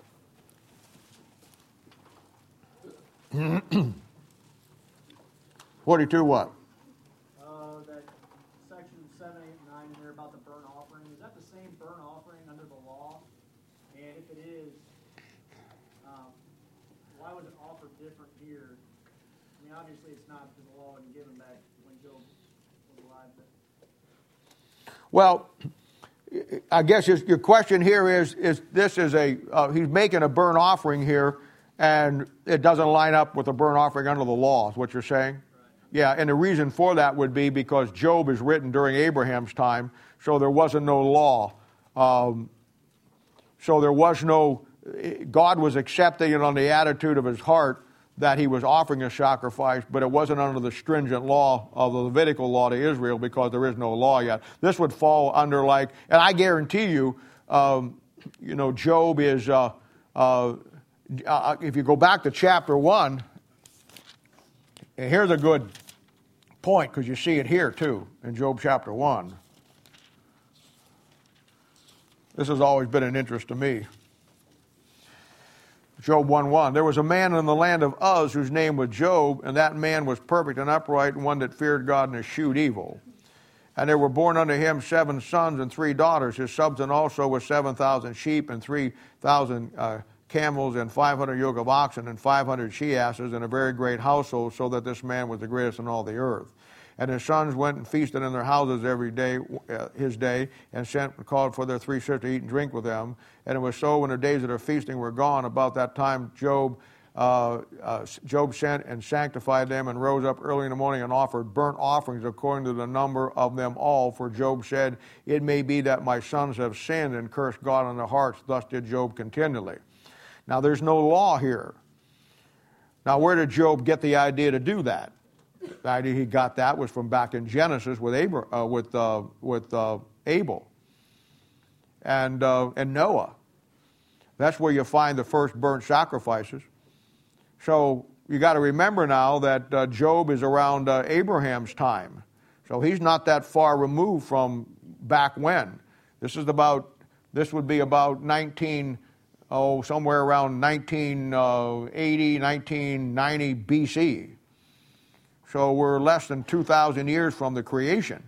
forty-two what? Uh, that section seven, eight, and nine here about the burnt offering. Is that the same burnt offering under the law? And if it is, um, why was it offered different here? I mean, obviously it's not because the law wasn't given back when Job was alive. But. Well, I guess your question here is, is this is a, uh, he's making a burnt offering here, and it doesn't line up with a burnt offering under the law, is what you're saying? Right. Yeah, and the reason for that would be because Job is written during Abraham's time, so there wasn't no law. Um, so there was no, God was accepting it on the attitude of his heart that he was offering a sacrifice, but it wasn't under the stringent law of the Levitical law to Israel because there is no law yet. This would fall under like, and I guarantee you, um, you know, Job is, uh, uh, uh, if you go back to chapter one, and here's a good point because you see it here too in Job chapter one. This has always been an interest to me. Job one one. There was a man in the land of Uz whose name was Job, and that man was perfect and upright, and one that feared God and eschewed evil. And there were born unto him seven sons and three daughters. His substance also was seven thousand sheep and three thousand uh, camels and five hundred yoke of oxen and five hundred she-asses, and a very great household, so that this man was the greatest in all the earth. And his sons went and feasted in their houses every day, uh, his day, and sent and called for their three sisters to eat and drink with them. And it was so when the days of their feasting were gone, about that time Job uh, uh, Job sent and sanctified them, and rose up early in the morning and offered burnt offerings according to the number of them all. For Job said, it may be that my sons have sinned and cursed God in their hearts. Thus did Job continually. Now there's no law here. Now where did Job get the idea to do that? The idea he got that was from back in Genesis with Abra, uh, with uh, with uh, Abel and uh, and Noah. That's where you find the first burnt sacrifices. So you got to remember now that uh, Job is around uh, Abraham's time, so he's not that far removed from back when. This is about this would be about nineteen oh somewhere around nineteen eighty, nineteen ninety B C. So we're less than two thousand years from the creation.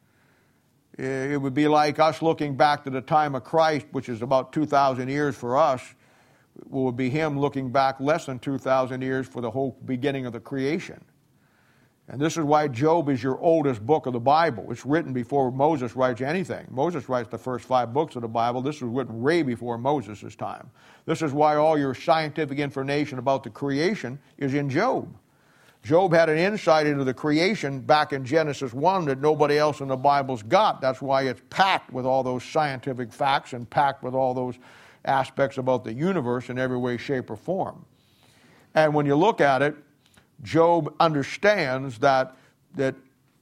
It would be like us looking back to the time of Christ, which is about two thousand years for us. It would be him looking back less than two thousand years for the whole beginning of the creation. And this is why Job is your oldest book of the Bible. It's written before Moses writes anything. Moses writes the first five books of the Bible. This was written way before Moses' time. This is why all your scientific information about the creation is in Job. Job had an insight into the creation back in Genesis one that nobody else in the Bible's got. That's why it's packed with all those scientific facts and packed with all those aspects about the universe in every way, shape, or form. And when you look at it, Job understands that, that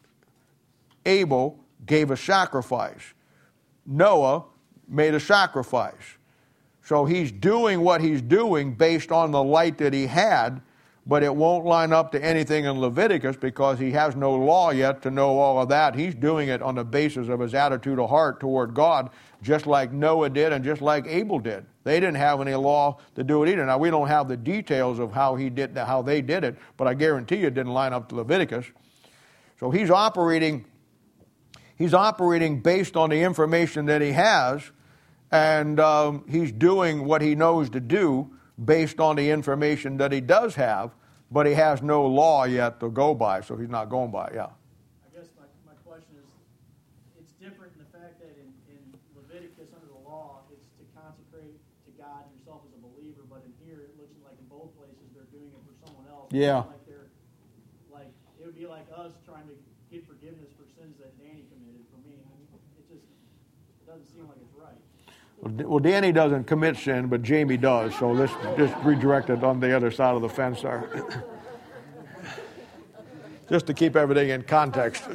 Abel gave a sacrifice. Noah made a sacrifice. So he's doing what he's doing based on the light that he had, but it won't line up to anything in Leviticus because he has no law yet to know all of that. He's doing it on the basis of his attitude of heart toward God, just like Noah did and just like Abel did. They didn't have any law to do it either. Now, we don't have the details of how he did, how they did it, but I guarantee you it didn't line up to Leviticus. So he's operating, he's operating based on the information that he has, and um, he's doing what he knows to do based on the information that he does have, but he has no law yet to go by, so he's not going by, yeah. I guess my, my question is, it's different in the fact that in, in Leviticus under the law, it's to consecrate to God yourself as a believer, but in here, it looks like in both places they're doing it for someone else. Yeah. Like they're, like, it would be like us trying to get forgiveness for sins that Danny committed for me. I mean, it just it doesn't seem like it's right. Well, Danny doesn't commit sin, but Jamie does, so let's just redirect it on the other side of the fence there. Just to keep everything in context.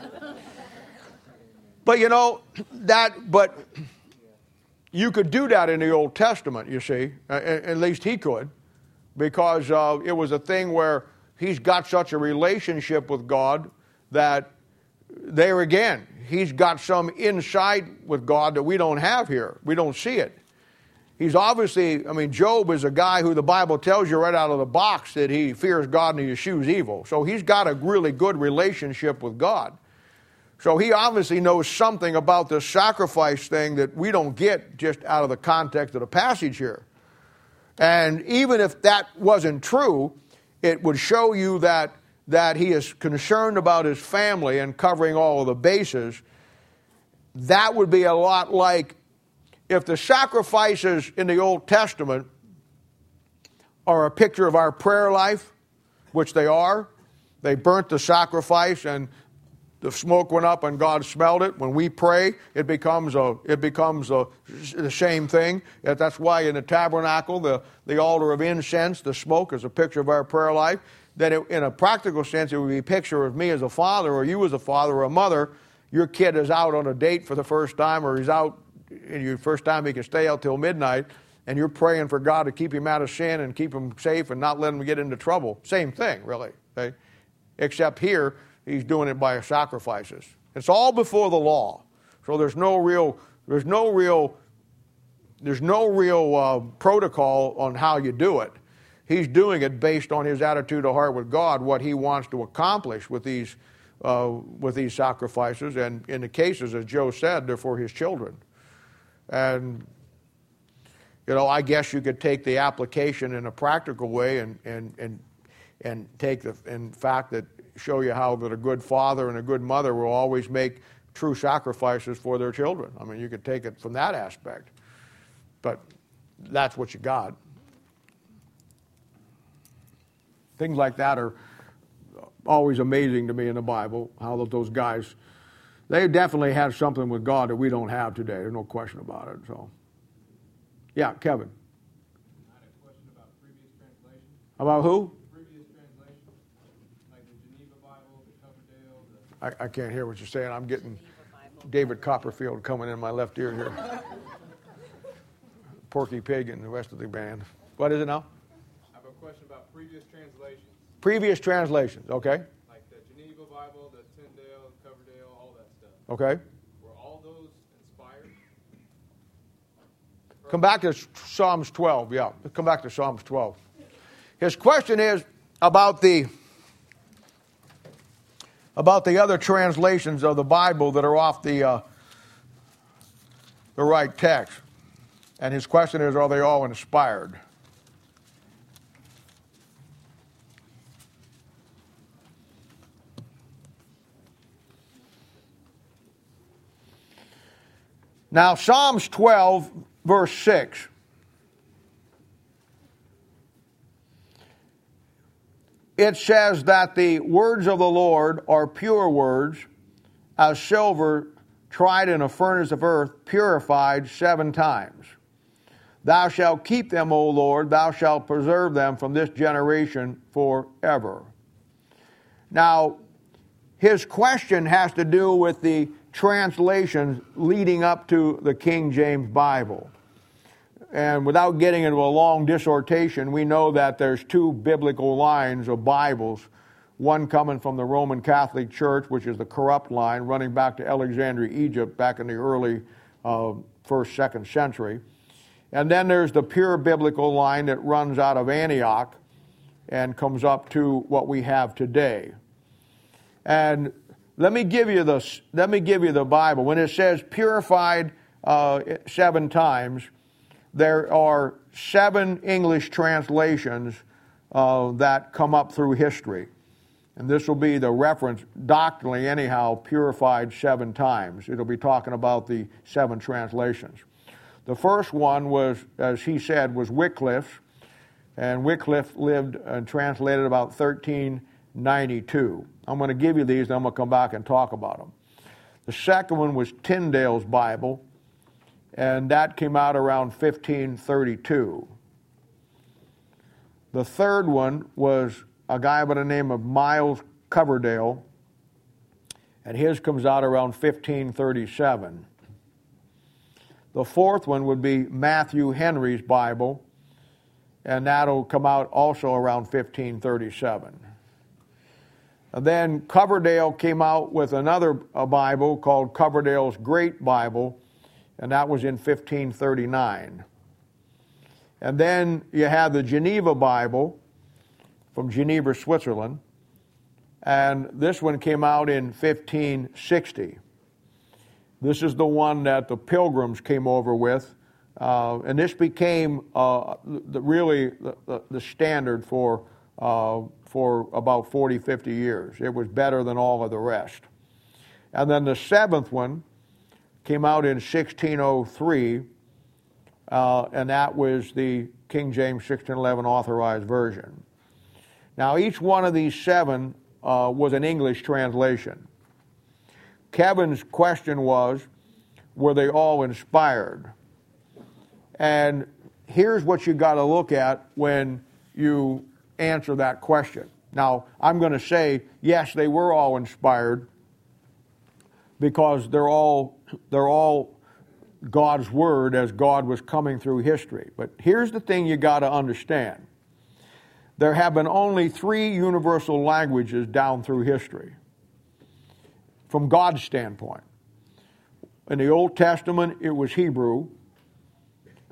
But you know, that, but you could do that in the Old Testament, you see, at least he could, because uh, it was a thing where he's got such a relationship with God that there again, he's got some insight with God that we don't have here. We don't see it. He's obviously, I mean, Job is a guy who the Bible tells you right out of the box that he fears God and he eschews evil. So he's got a really good relationship with God. So he obviously knows something about this sacrifice thing that we don't get just out of the context of the passage here. And even if that wasn't true, it would show you that that he is concerned about his family and covering all of the bases. That would be a lot like if the sacrifices in the Old Testament are a picture of our prayer life, which they are. They burnt the sacrifice and the smoke went up and God smelled it. When we pray, it becomes a it becomes a, the same thing. That's why in the tabernacle, the, the altar of incense, the smoke is a picture of our prayer life. That it, in a practical sense, it would be a picture of me as a father or you as a father or a mother. Your kid is out on a date for the first time, or he's out, and your first time he can stay out till midnight, and you're praying for God to keep him out of sin and keep him safe and not let him get into trouble. Same thing, really. Okay? Except here, he's doing it by sacrifices. It's all before the law. So there's no real, there's no real there's no real uh, protocol on how you do it. He's doing it based on his attitude of heart with God, what he wants to accomplish with these uh, with these sacrifices. And in the cases, as Joe said, they're for his children. And you know, I guess you could take the application in a practical way and and and and take the in fact that show you how that a good father and a good mother will always make true sacrifices for their children. I mean, you could take it from that aspect, but that's what you got. Things like that are always amazing to me in the Bible, how those guys, they definitely had something with God that we don't have today. There's no question about it. So, yeah, Kevin. I had a question about previous translation. About who? Previous translation, like the Geneva Bible, the Coverdale. The... I, I can't hear what you're saying. I'm getting David Copperfield coming in my left ear here. Porky Pig and the rest of the band. What is it now? I have a question about previous translations. Previous translations, okay. Like the Geneva Bible, the Tyndale, Coverdale, all that stuff. Okay. Were all those inspired? Come back to Psalms twelve, yeah. Come back to Psalms twelve. His question is about the about the other translations of the Bible that are off the uh, the right text. And his question is, are they all inspired? Now, Psalms twelve, verse six. It says that the words of the Lord are pure words, as silver tried in a furnace of earth, purified seven times. Thou shalt keep them, O Lord, thou shalt preserve them from this generation forever. Now, his question has to do with the translations leading up to the King James Bible. And without getting into a long dissertation, we know that there's two biblical lines of Bibles, one coming from the Roman Catholic Church, which is the corrupt line, running back to Alexandria, Egypt, back in the early uh, first, second century. And then there's the pure biblical line that runs out of Antioch and comes up to what we have today. And let me give you the let me give you the Bible. When it says purified uh, seven times, there are seven English translations uh, that come up through history. And this will be the reference, doctrinally anyhow, purified seven times. It'll be talking about the seven translations. The first one was, as he said, was Wycliffe's. And Wycliffe lived and translated about thirteen ninety-two. I'm going to give you these, and I'm going to come back and talk about them. The second one was Tyndale's Bible, and that came out around fifteen thirty-two. The third one was a guy by the name of Miles Coverdale, and his comes out around fifteen thirty-seven. The fourth one would be Matthew Henry's Bible, and that'll come out also around fifteen thirty-seven. And then Coverdale came out with another a Bible called Coverdale's Great Bible, and that was in fifteen thirty-nine. And then you have the Geneva Bible from Geneva, Switzerland, and this one came out in fifteen sixty. This is the one that the Pilgrims came over with, uh, and this became uh, the, really the, the, the standard for uh, for about forty, fifty years. It was better than all of the rest. And then the seventh one came out in sixteen oh three, uh, and that was the King James sixteen eleven Authorized Version. Now, each one of these seven uh, was an English translation. Kevin's question was, were they all inspired? And here's what you got to look at when you answer that question. Now, I'm going to say, yes, they were all inspired because they're all they're all God's Word as God was coming through history. But here's the thing you got to understand. There have been only three universal languages down through history from God's standpoint. In the Old Testament, it was Hebrew.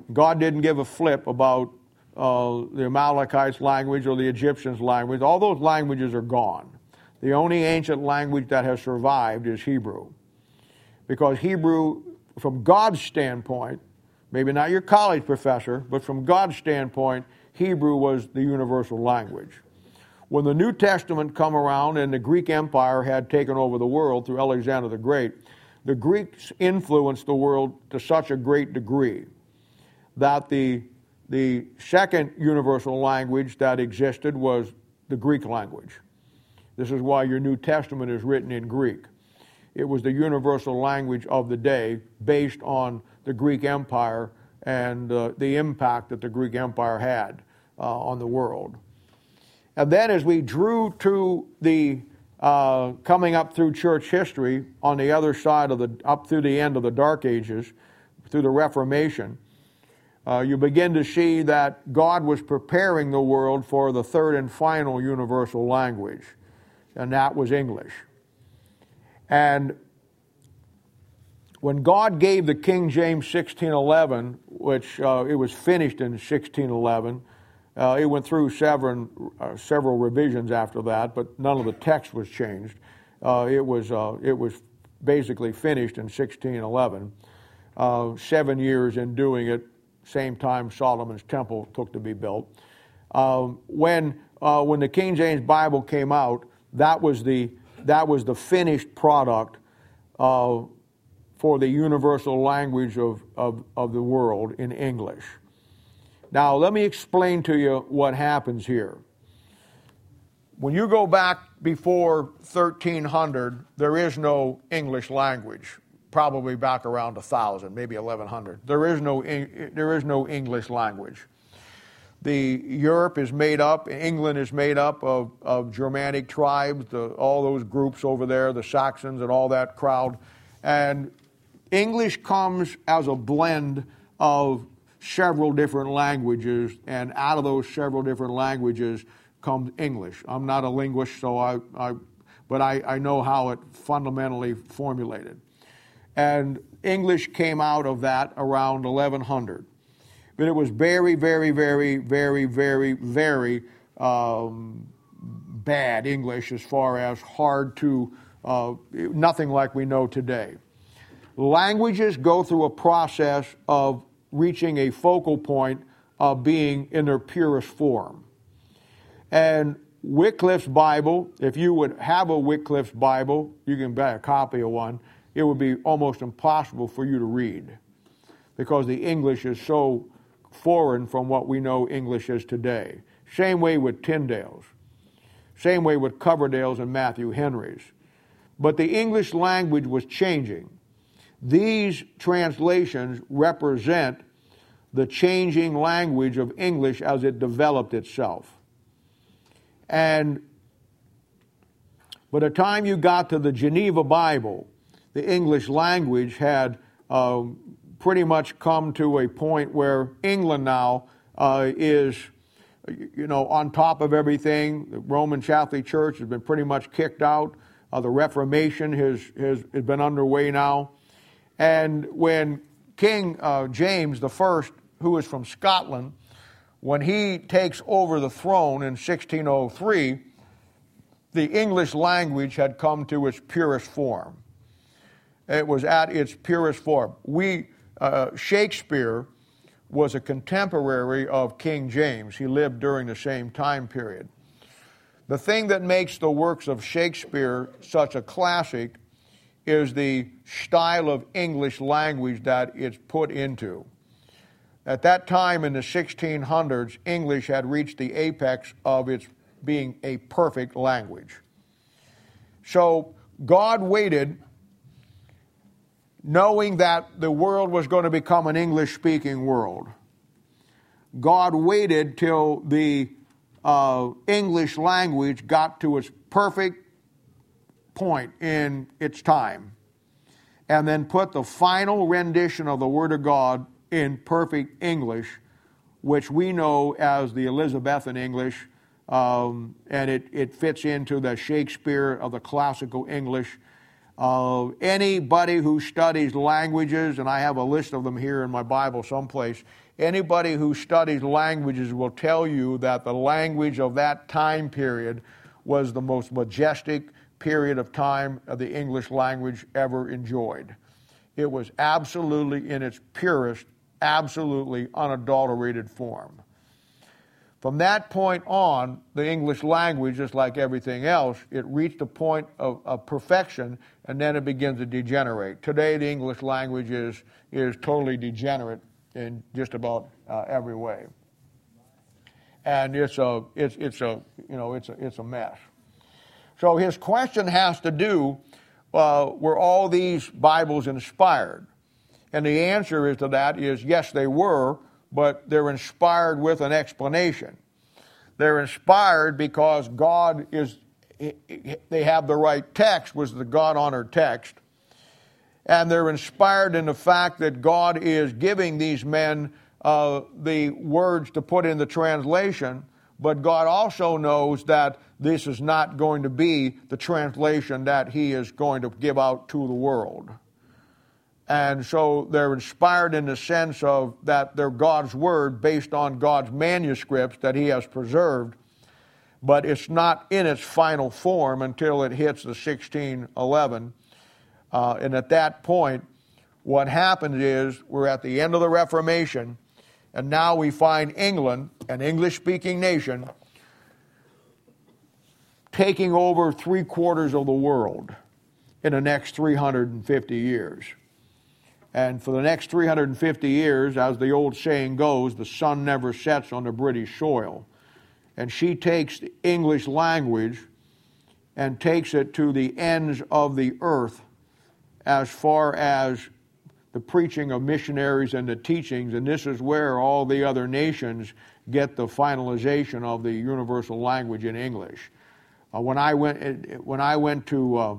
God didn't give a flip about uh, the Amalekites' language or the Egyptians' language. All those languages are gone. The only ancient language that has survived is Hebrew. Because Hebrew, from God's standpoint, maybe not your college professor, but from God's standpoint, Hebrew was the universal language. When the New Testament come around and the Greek Empire had taken over the world through Alexander the Great, the Greeks influenced the world to such a great degree that the, the second universal language that existed was the Greek language. This is why your New Testament is written in Greek. It was the universal language of the day based on the Greek Empire and uh, the impact that the Greek Empire had uh, on the world. And then as we drew to the uh, coming up through church history on the other side of the, up through the end of the Dark Ages, through the Reformation, uh, you begin to see that God was preparing the world for the third and final universal language, and that was English. And when God gave the King James sixteen eleven, which uh, it was finished in sixteen eleven, uh, it went through several, uh, several revisions after that, but none of the text was changed. Uh, it was uh, it was basically finished in sixteen eleven. Uh, seven years in doing it, same time Solomon's temple took to be built. Um, when uh, when the King James Bible came out, that was the that was the finished product uh, for the universal language of, of, of the world in English. Now, let me explain to you what happens here. When you go back before thirteen hundred, there is no English language. Probably back around one thousand, maybe eleven hundred. There is no, there is no English language. The Europe is made up, England is made up of, of Germanic tribes, the, all those groups over there, the Saxons and all that crowd. And English comes as a blend of several different languages, and out of those several different languages comes English. I'm not a linguist, so I, I but I, I know how it fundamentally formulated. And English came out of that around eleven hundred. But it was very, very, very, very, very, very um, bad English as far as hard to, uh, nothing like we know today. Languages go through a process of reaching a focal point of being in their purest form. And Wycliffe's Bible, if you would have a Wycliffe's Bible, you can buy a copy of one, it would be almost impossible for you to read because the English is so foreign from what we know English is today. Same way with Tyndale's. Same way with Coverdale's and Matthew Henry's. But the English language was changing. These translations represent the changing language of English as it developed itself. And by the time you got to the Geneva Bible, the English language had um, pretty much come to a point where England now uh, is, you know, on top of everything. The Roman Catholic Church has been pretty much kicked out. Uh, the Reformation has, has, has been underway now. And when King uh, James the First, who is from Scotland, when he takes over the throne in sixteen oh three, the English language had come to its purest form. It was at its purest form. We Uh, Shakespeare was a contemporary of King James. He lived during the same time period. The thing that makes the works of Shakespeare such a classic is the style of English language that it's put into. At that time in the sixteen hundreds, English had reached the apex of its being a perfect language. So God waited, knowing that the world was going to become an English-speaking world. God waited till the uh, English language got to its perfect point in its time, and then put the final rendition of the Word of God in perfect English, which we know as the Elizabethan English, um, and it, it fits into the Shakespeare of the classical English. Uh, anybody who studies languages, and I have a list of them here in my Bible someplace, Anybody who studies languages will tell you that the language of that time period was the most majestic period of time of the English language ever enjoyed. It was absolutely in its purest, absolutely unadulterated form. From that point on, the English language, just like everything else, it reached a point of, of perfection, and then it begins to degenerate. Today, the English language is, is totally degenerate in just about uh, every way. And it's a, it's, it's a, you know, it's a, it's a mess. So his question has to do, uh, were all these Bibles inspired? And the answer is to that is, yes, they were, but they're inspired with an explanation. They're inspired because God is, they have the right text, was the God-honored text. And they're inspired in the fact that God is giving these men uh, the words to put in the translation, but God also knows that this is not going to be the translation that he is going to give out to the world. And so they're inspired in the sense of that they're God's word based on God's manuscripts that he has preserved, but it's not in its final form until it hits the sixteen eleven. Uh, and at that point, what happens is we're at the end of the Reformation, and now we find England, an English-speaking nation, taking over three quarters of the world in the next three hundred fifty years. And for the next three hundred fifty years, as the old saying goes, the sun never sets on the British soil. And she takes the English language and takes it to the ends of the earth as far as the preaching of missionaries and the teachings. And this is where all the other nations get the finalization of the universal language in English. Uh, when I went, when I went to uh,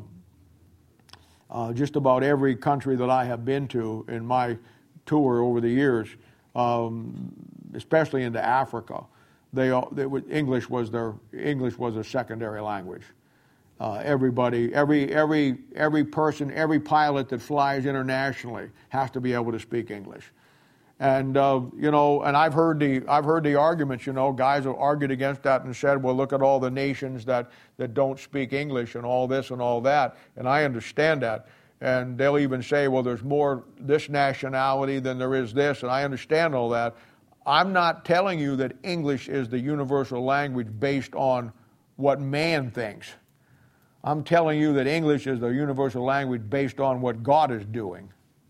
Uh, just about every country that I have been to in my tour over the years, um, especially into Africa, they, they English was their English was a secondary language. Uh, everybody, every every every person, every pilot that flies internationally has to be able to speak English. And uh, you know, and I've heard the I've heard the arguments. You know, guys have argued against that and said, "Well, look at all the nations that that don't speak English and all this and all that." And I understand that. And they'll even say, "Well, there's more this nationality than there is this," and I understand all that. I'm not telling you that English is the universal language based on what man thinks. I'm telling you that English is the universal language based on what God is doing.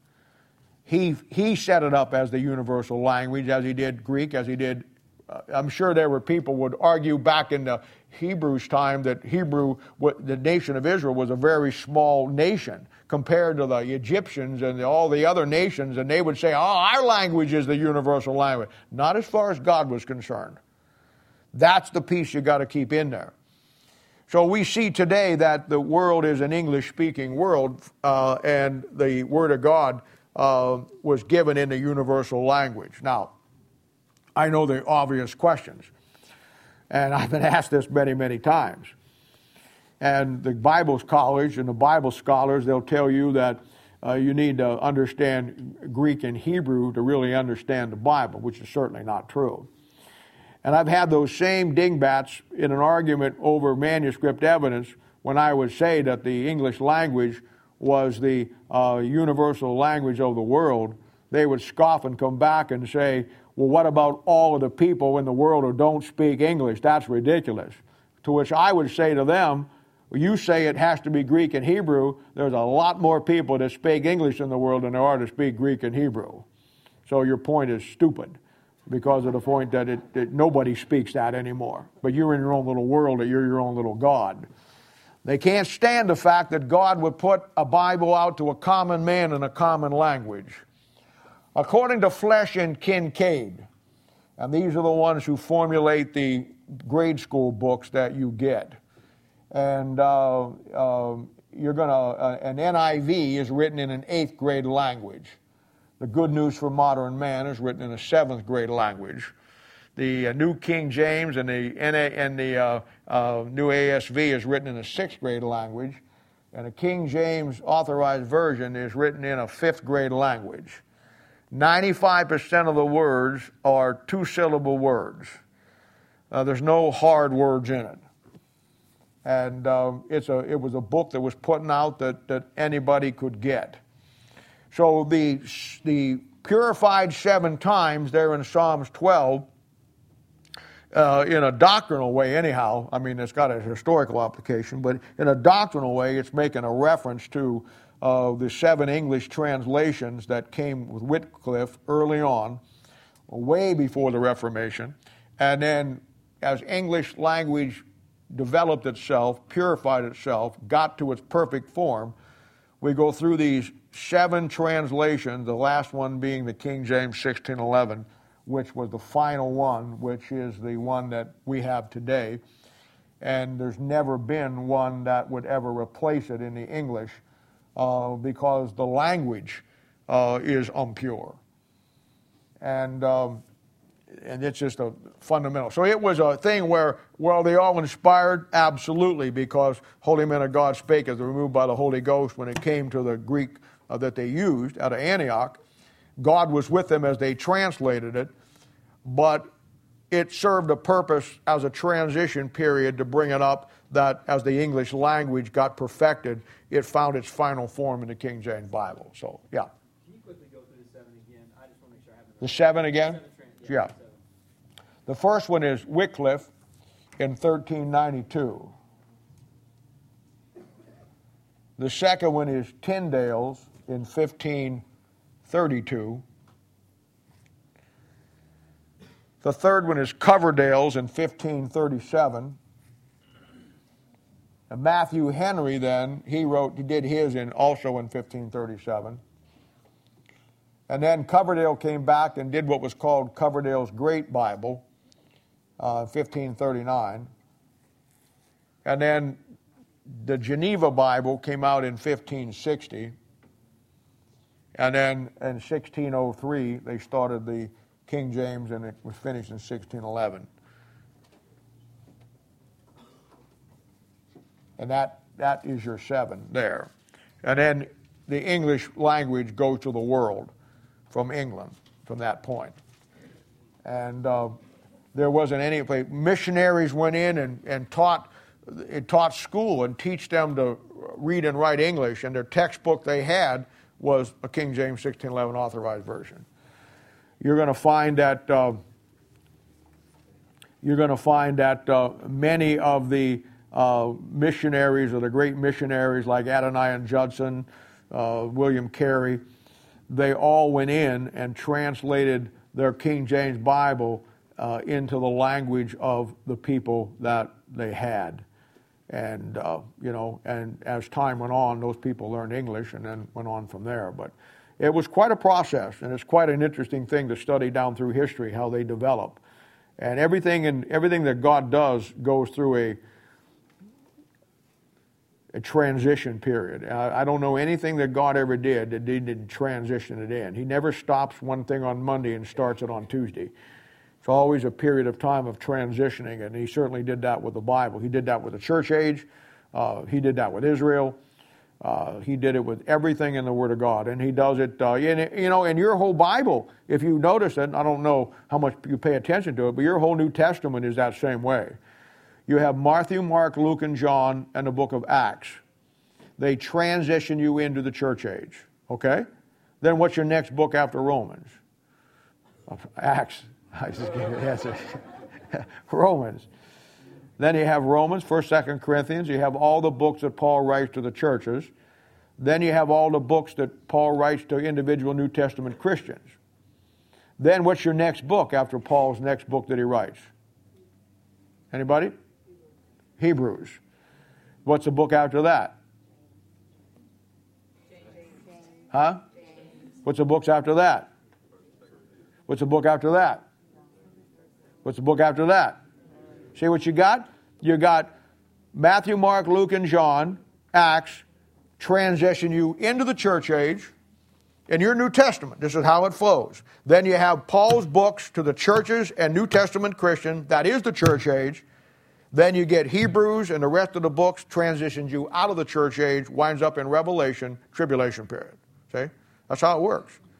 He he set it up as the universal language, as he did Greek, as he did. Uh, I'm sure there were people would argue back in the Hebrews' time that Hebrew, what, the nation of Israel, was a very small nation compared to the Egyptians and the, all the other nations, and they would say, "Oh, our language is the universal language." Not as far as God was concerned. That's the piece you got to keep in there. So we see today that the world is an English-speaking world, uh, and the Word of God Uh, was given in the universal language. Now, I know the obvious questions, and I've been asked this many, many times. And the Bible college and the Bible scholars, they'll tell you that uh, you need to understand Greek and Hebrew to really understand the Bible, which is certainly not true. And I've had those same dingbats in an argument over manuscript evidence when I would say that the English language was the uh, universal language of the world. They would scoff and come back and say, "Well, what about all of the people in the world who don't speak English? That's ridiculous." To which I would say to them, well, you say it has to be Greek and Hebrew. There's a lot more people that speak English in the world than there are to speak Greek and Hebrew. So your point is stupid because of the point that, it, that nobody speaks that anymore. But you're in your own little world, that you're your own little God. They can't stand the fact that God would put a Bible out to a common man in a common language. According to Flesch and Kincaid, and these are the ones who formulate the grade school books that you get. And uh, uh, you're gonna uh, an N I V is written in an eighth grade language. The Good News for Modern Man is written in a seventh grade language. The uh, New King James and the N A and the uh, uh, New A S V is written in a sixth grade language, and a King James Authorized Version is written in a fifth grade language. ninety-five percent of the words are two-syllable words. Uh, there's no hard words in it. And um, it's a, it was a book that was put out that, that anybody could get. So the, the purified seven times there in Psalms twelve, uh, in a doctrinal way anyhow, I mean, it's got a historical application, but in a doctrinal way, it's making a reference to uh, the seven English translations that came with Wycliffe early on, way before the Reformation. And then as English language developed itself, purified itself, got to its perfect form, we go through these seven translations, the last one being the King James sixteen eleven, which was the final one, which is the one that we have today. And there's never been one that would ever replace it in the English uh, because the language uh, is impure. And um, and it's just a fundamental. So it was a thing where, well, they all inspired? Absolutely, because holy men of God spake as removed by the Holy Ghost when it came to the Greek uh, that they used out of Antioch. God was with them as they translated it, but it served a purpose as a transition period to bring it up that as the English language got perfected, it found its final form in the King James Bible. So, yeah. Can you quickly go through the seven again? I just want to make sure I have it. The seven again? Seven trans- Yeah. seven. The first one is Wycliffe in thirteen ninety-two. The second one is Tyndale's in fifteen thirty-two. The third one is Coverdale's in fifteen thirty-seven. And Matthew Henry then, he wrote, he did his in also in fifteen thirty-seven. And then Coverdale came back and did what was called Coverdale's Great Bible, uh, fifteen thirty-nine. And then the Geneva Bible came out in fifteen sixty. And then in sixteen oh three, they started the King James, and it was finished in sixteen eleven. And that, that is your seven there. And then the English language goes to the world from England from that point. And uh, there wasn't any place. Missionaries went in and, and taught, it taught school and teach them to read and write English, and their textbook they had was a King James sixteen eleven authorized version. You're going to find that uh, you're going to find that uh, many of the uh, missionaries, or the great missionaries like Adoniram Judson, uh, William Carey, they all went in and translated their King James Bible uh, into the language of the people that they had. And, uh, you know, and as time went on, those people learned English and then went on from there. But it was quite a process, and it's quite an interesting thing to study down through history, how they develop. And everything and everything that God does goes through a a transition period. I, I don't know anything that God ever did that he didn't transition it in. He never stops one thing on Monday and starts it on Tuesday. It's always a period of time of transitioning, and he certainly did that with the Bible. He did that with the church age. Uh, he did that with Israel. Uh, he did it with everything in the Word of God, and he does it, uh, in, you know, in your whole Bible. If you notice it, I don't know how much you pay attention to it, but your whole New Testament is that same way. You have Matthew, Mark, Luke, and John, and the book of Acts. They transition you into the church age, okay? Then what's your next book after Romans? Acts. I just gave you the answer. Romans. Then you have Romans, first, second Corinthians. You have all the books that Paul writes to the churches. Then you have all the books that Paul writes to individual New Testament Christians. Then what's your next book after Paul's next book that he writes? Anybody? Hebrews. What's the book after that? Huh? What's the books after that? What's the book after that? What's the book after that? See what you got? You got Matthew, Mark, Luke, and John, Acts, transition you into the church age in your New Testament. This is how it flows. Then you have Paul's books to the churches and New Testament Christian. That is the church age. Then you get Hebrews, and the rest of the books transitions you out of the church age, winds up in Revelation, tribulation period. See? That's how it works.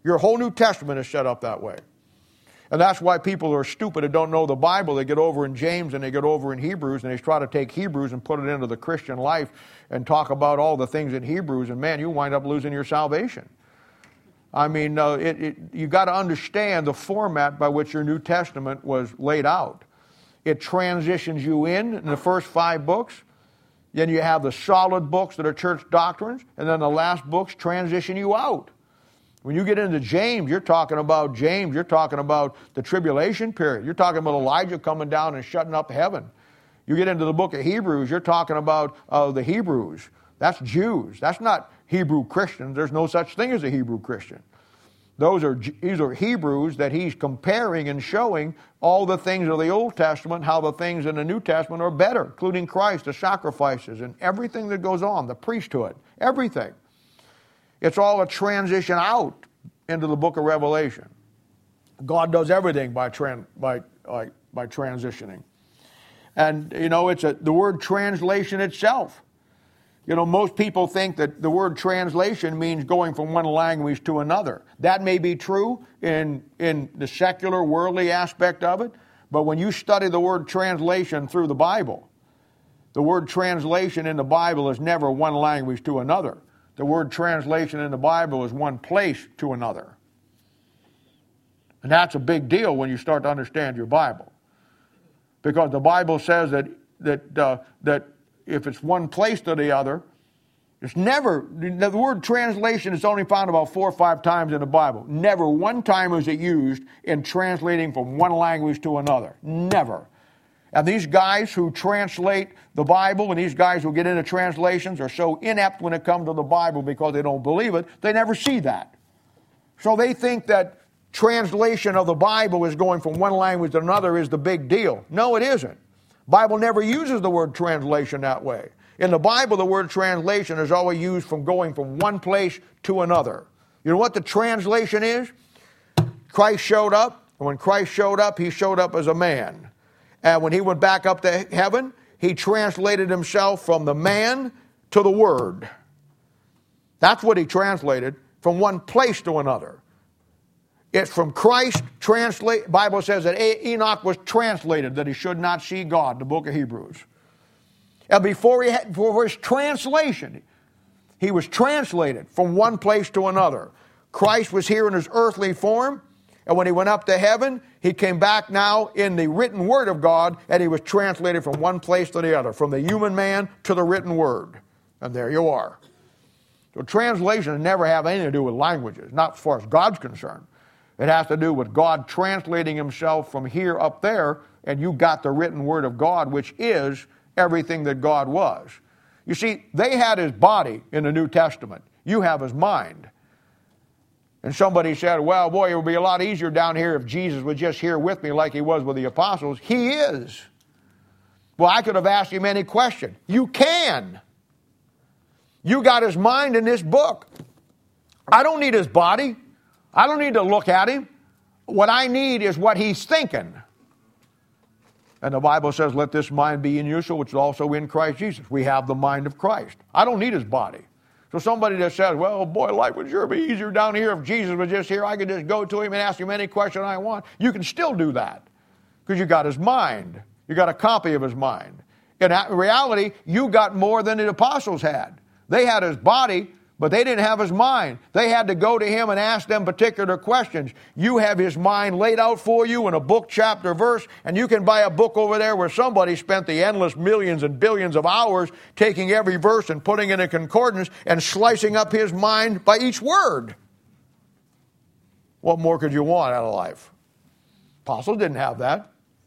Your whole New Testament is set up that way. And that's why people are stupid and don't know the Bible. They get over in James and they get over in Hebrews, and they try to take Hebrews and put it into the Christian life and talk about all the things in Hebrews, and man, you wind up losing your salvation. I mean, uh, it, it, you got to understand the format by which your New Testament was laid out. It transitions you in in the first five books. Then you have the solid books that are church doctrines, and then the last books transition you out. When you get into James, you're talking about James, you're talking about the tribulation period. You're talking about Elijah coming down and shutting up heaven. You get into the book of Hebrews, you're talking about uh, the Hebrews. That's Jews. That's not Hebrew Christians. There's no such thing as a Hebrew Christian. Those are, these are Hebrews that he's comparing and showing all the things of the Old Testament, how the things in the New Testament are better, including Christ, the sacrifices, and everything that goes on, the priesthood, everything. It's all a transition out into the book of Revelation. God does everything by tran- by, by, by transitioning. And, you know, it's a, the word translation itself. You know, most people think that the word translation means going from one language to another. That may be true in, in the secular, worldly aspect of it, but when you study the word translation through the Bible, the word translation in the Bible is never one language to another. The word translation in the Bible is one place to another. And that's a big deal when you start to understand your Bible. Because the Bible says that, that, uh, that if it's one place to the other, it's never, the word translation is only found about four or five times in the Bible. Never one time is it used in translating from one language to another. Never. And these guys who translate the Bible and these guys who get into translations are so inept when it comes to the Bible because they don't believe it, they never see that. So they think that translation of the Bible is going from one language to another is the big deal. No, it isn't. Bible never uses the word translation that way. In the Bible, the word translation is always used from going from one place to another. You know what the translation is? Christ showed up, and when Christ showed up, he showed up as a man. And when he went back up to heaven, he translated himself from the man to the Word. That's what he translated, from one place to another. It's from Christ translate. Bible says that Enoch was translated that he should not see God, the book of Hebrews. And before, he had, before his translation, he was translated from one place to another. Christ was here in his earthly form, and when he went up to heaven, he came back now in the written word of God, and he was translated from one place to the other, from the human man to the written word. And there you are. So translations never have anything to do with languages, not as far as God's concerned. It has to do with God translating himself from here up there, and you got the written word of God, which is everything that God was. You see, they had his body in the New Testament. You have his mind. And somebody said, well, boy, it would be a lot easier down here if Jesus was just here with me like he was with the apostles. He is. Well, I could have asked him any question. You can. You got his mind in this book. I don't need his body. I don't need to look at him. What I need is what he's thinking. And the Bible says, let this mind be in you, so which is also in Christ Jesus. We have the mind of Christ. I don't need his body. So somebody that says, well, boy, life would sure be easier down here if Jesus was just here. I could just go to him and ask him any question I want. You can still do that because you got his mind. You got a copy of his mind. In reality, you got more than the apostles had. They had his body, but they didn't have his mind. They had to go to him and ask them particular questions. You have his mind laid out for you in a book, chapter, verse, and you can buy a book over there where somebody spent the endless millions and billions of hours taking every verse and putting it in a concordance and slicing up his mind by each word. What more could you want out of life? Apostles didn't have that.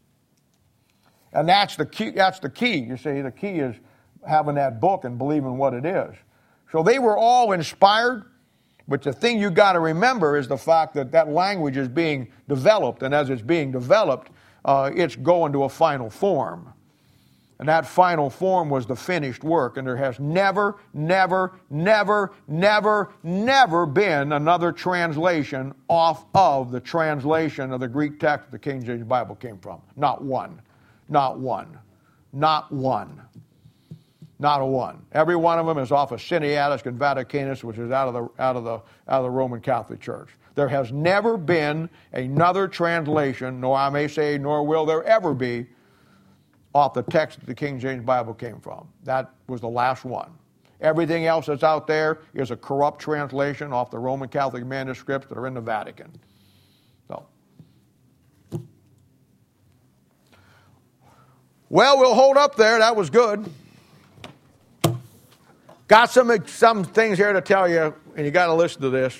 And that's the key. That's the key. You see, the key is having that book and believing what it is. So they were all inspired, but the thing you got to remember is the fact that that language is being developed, and as it's being developed, uh, it's going to a final form. And that final form was the finished work, and there has never, never, never, never, never been another translation off of the translation of the Greek text the King James Bible came from. Not one. Not one. Not one. Not a one. Every one of them is off of Sinaiticus and Vaticanus, which is out of the out of the out of the Roman Catholic Church. There has never been another translation, nor I may say, nor will there ever be, off the text that the King James Bible came from. That was the last one. Everything else that's out there is a corrupt translation off the Roman Catholic manuscripts that are in the Vatican. So, well, we'll hold up there. That was good. Got some some things here to tell you, and you got to listen to this.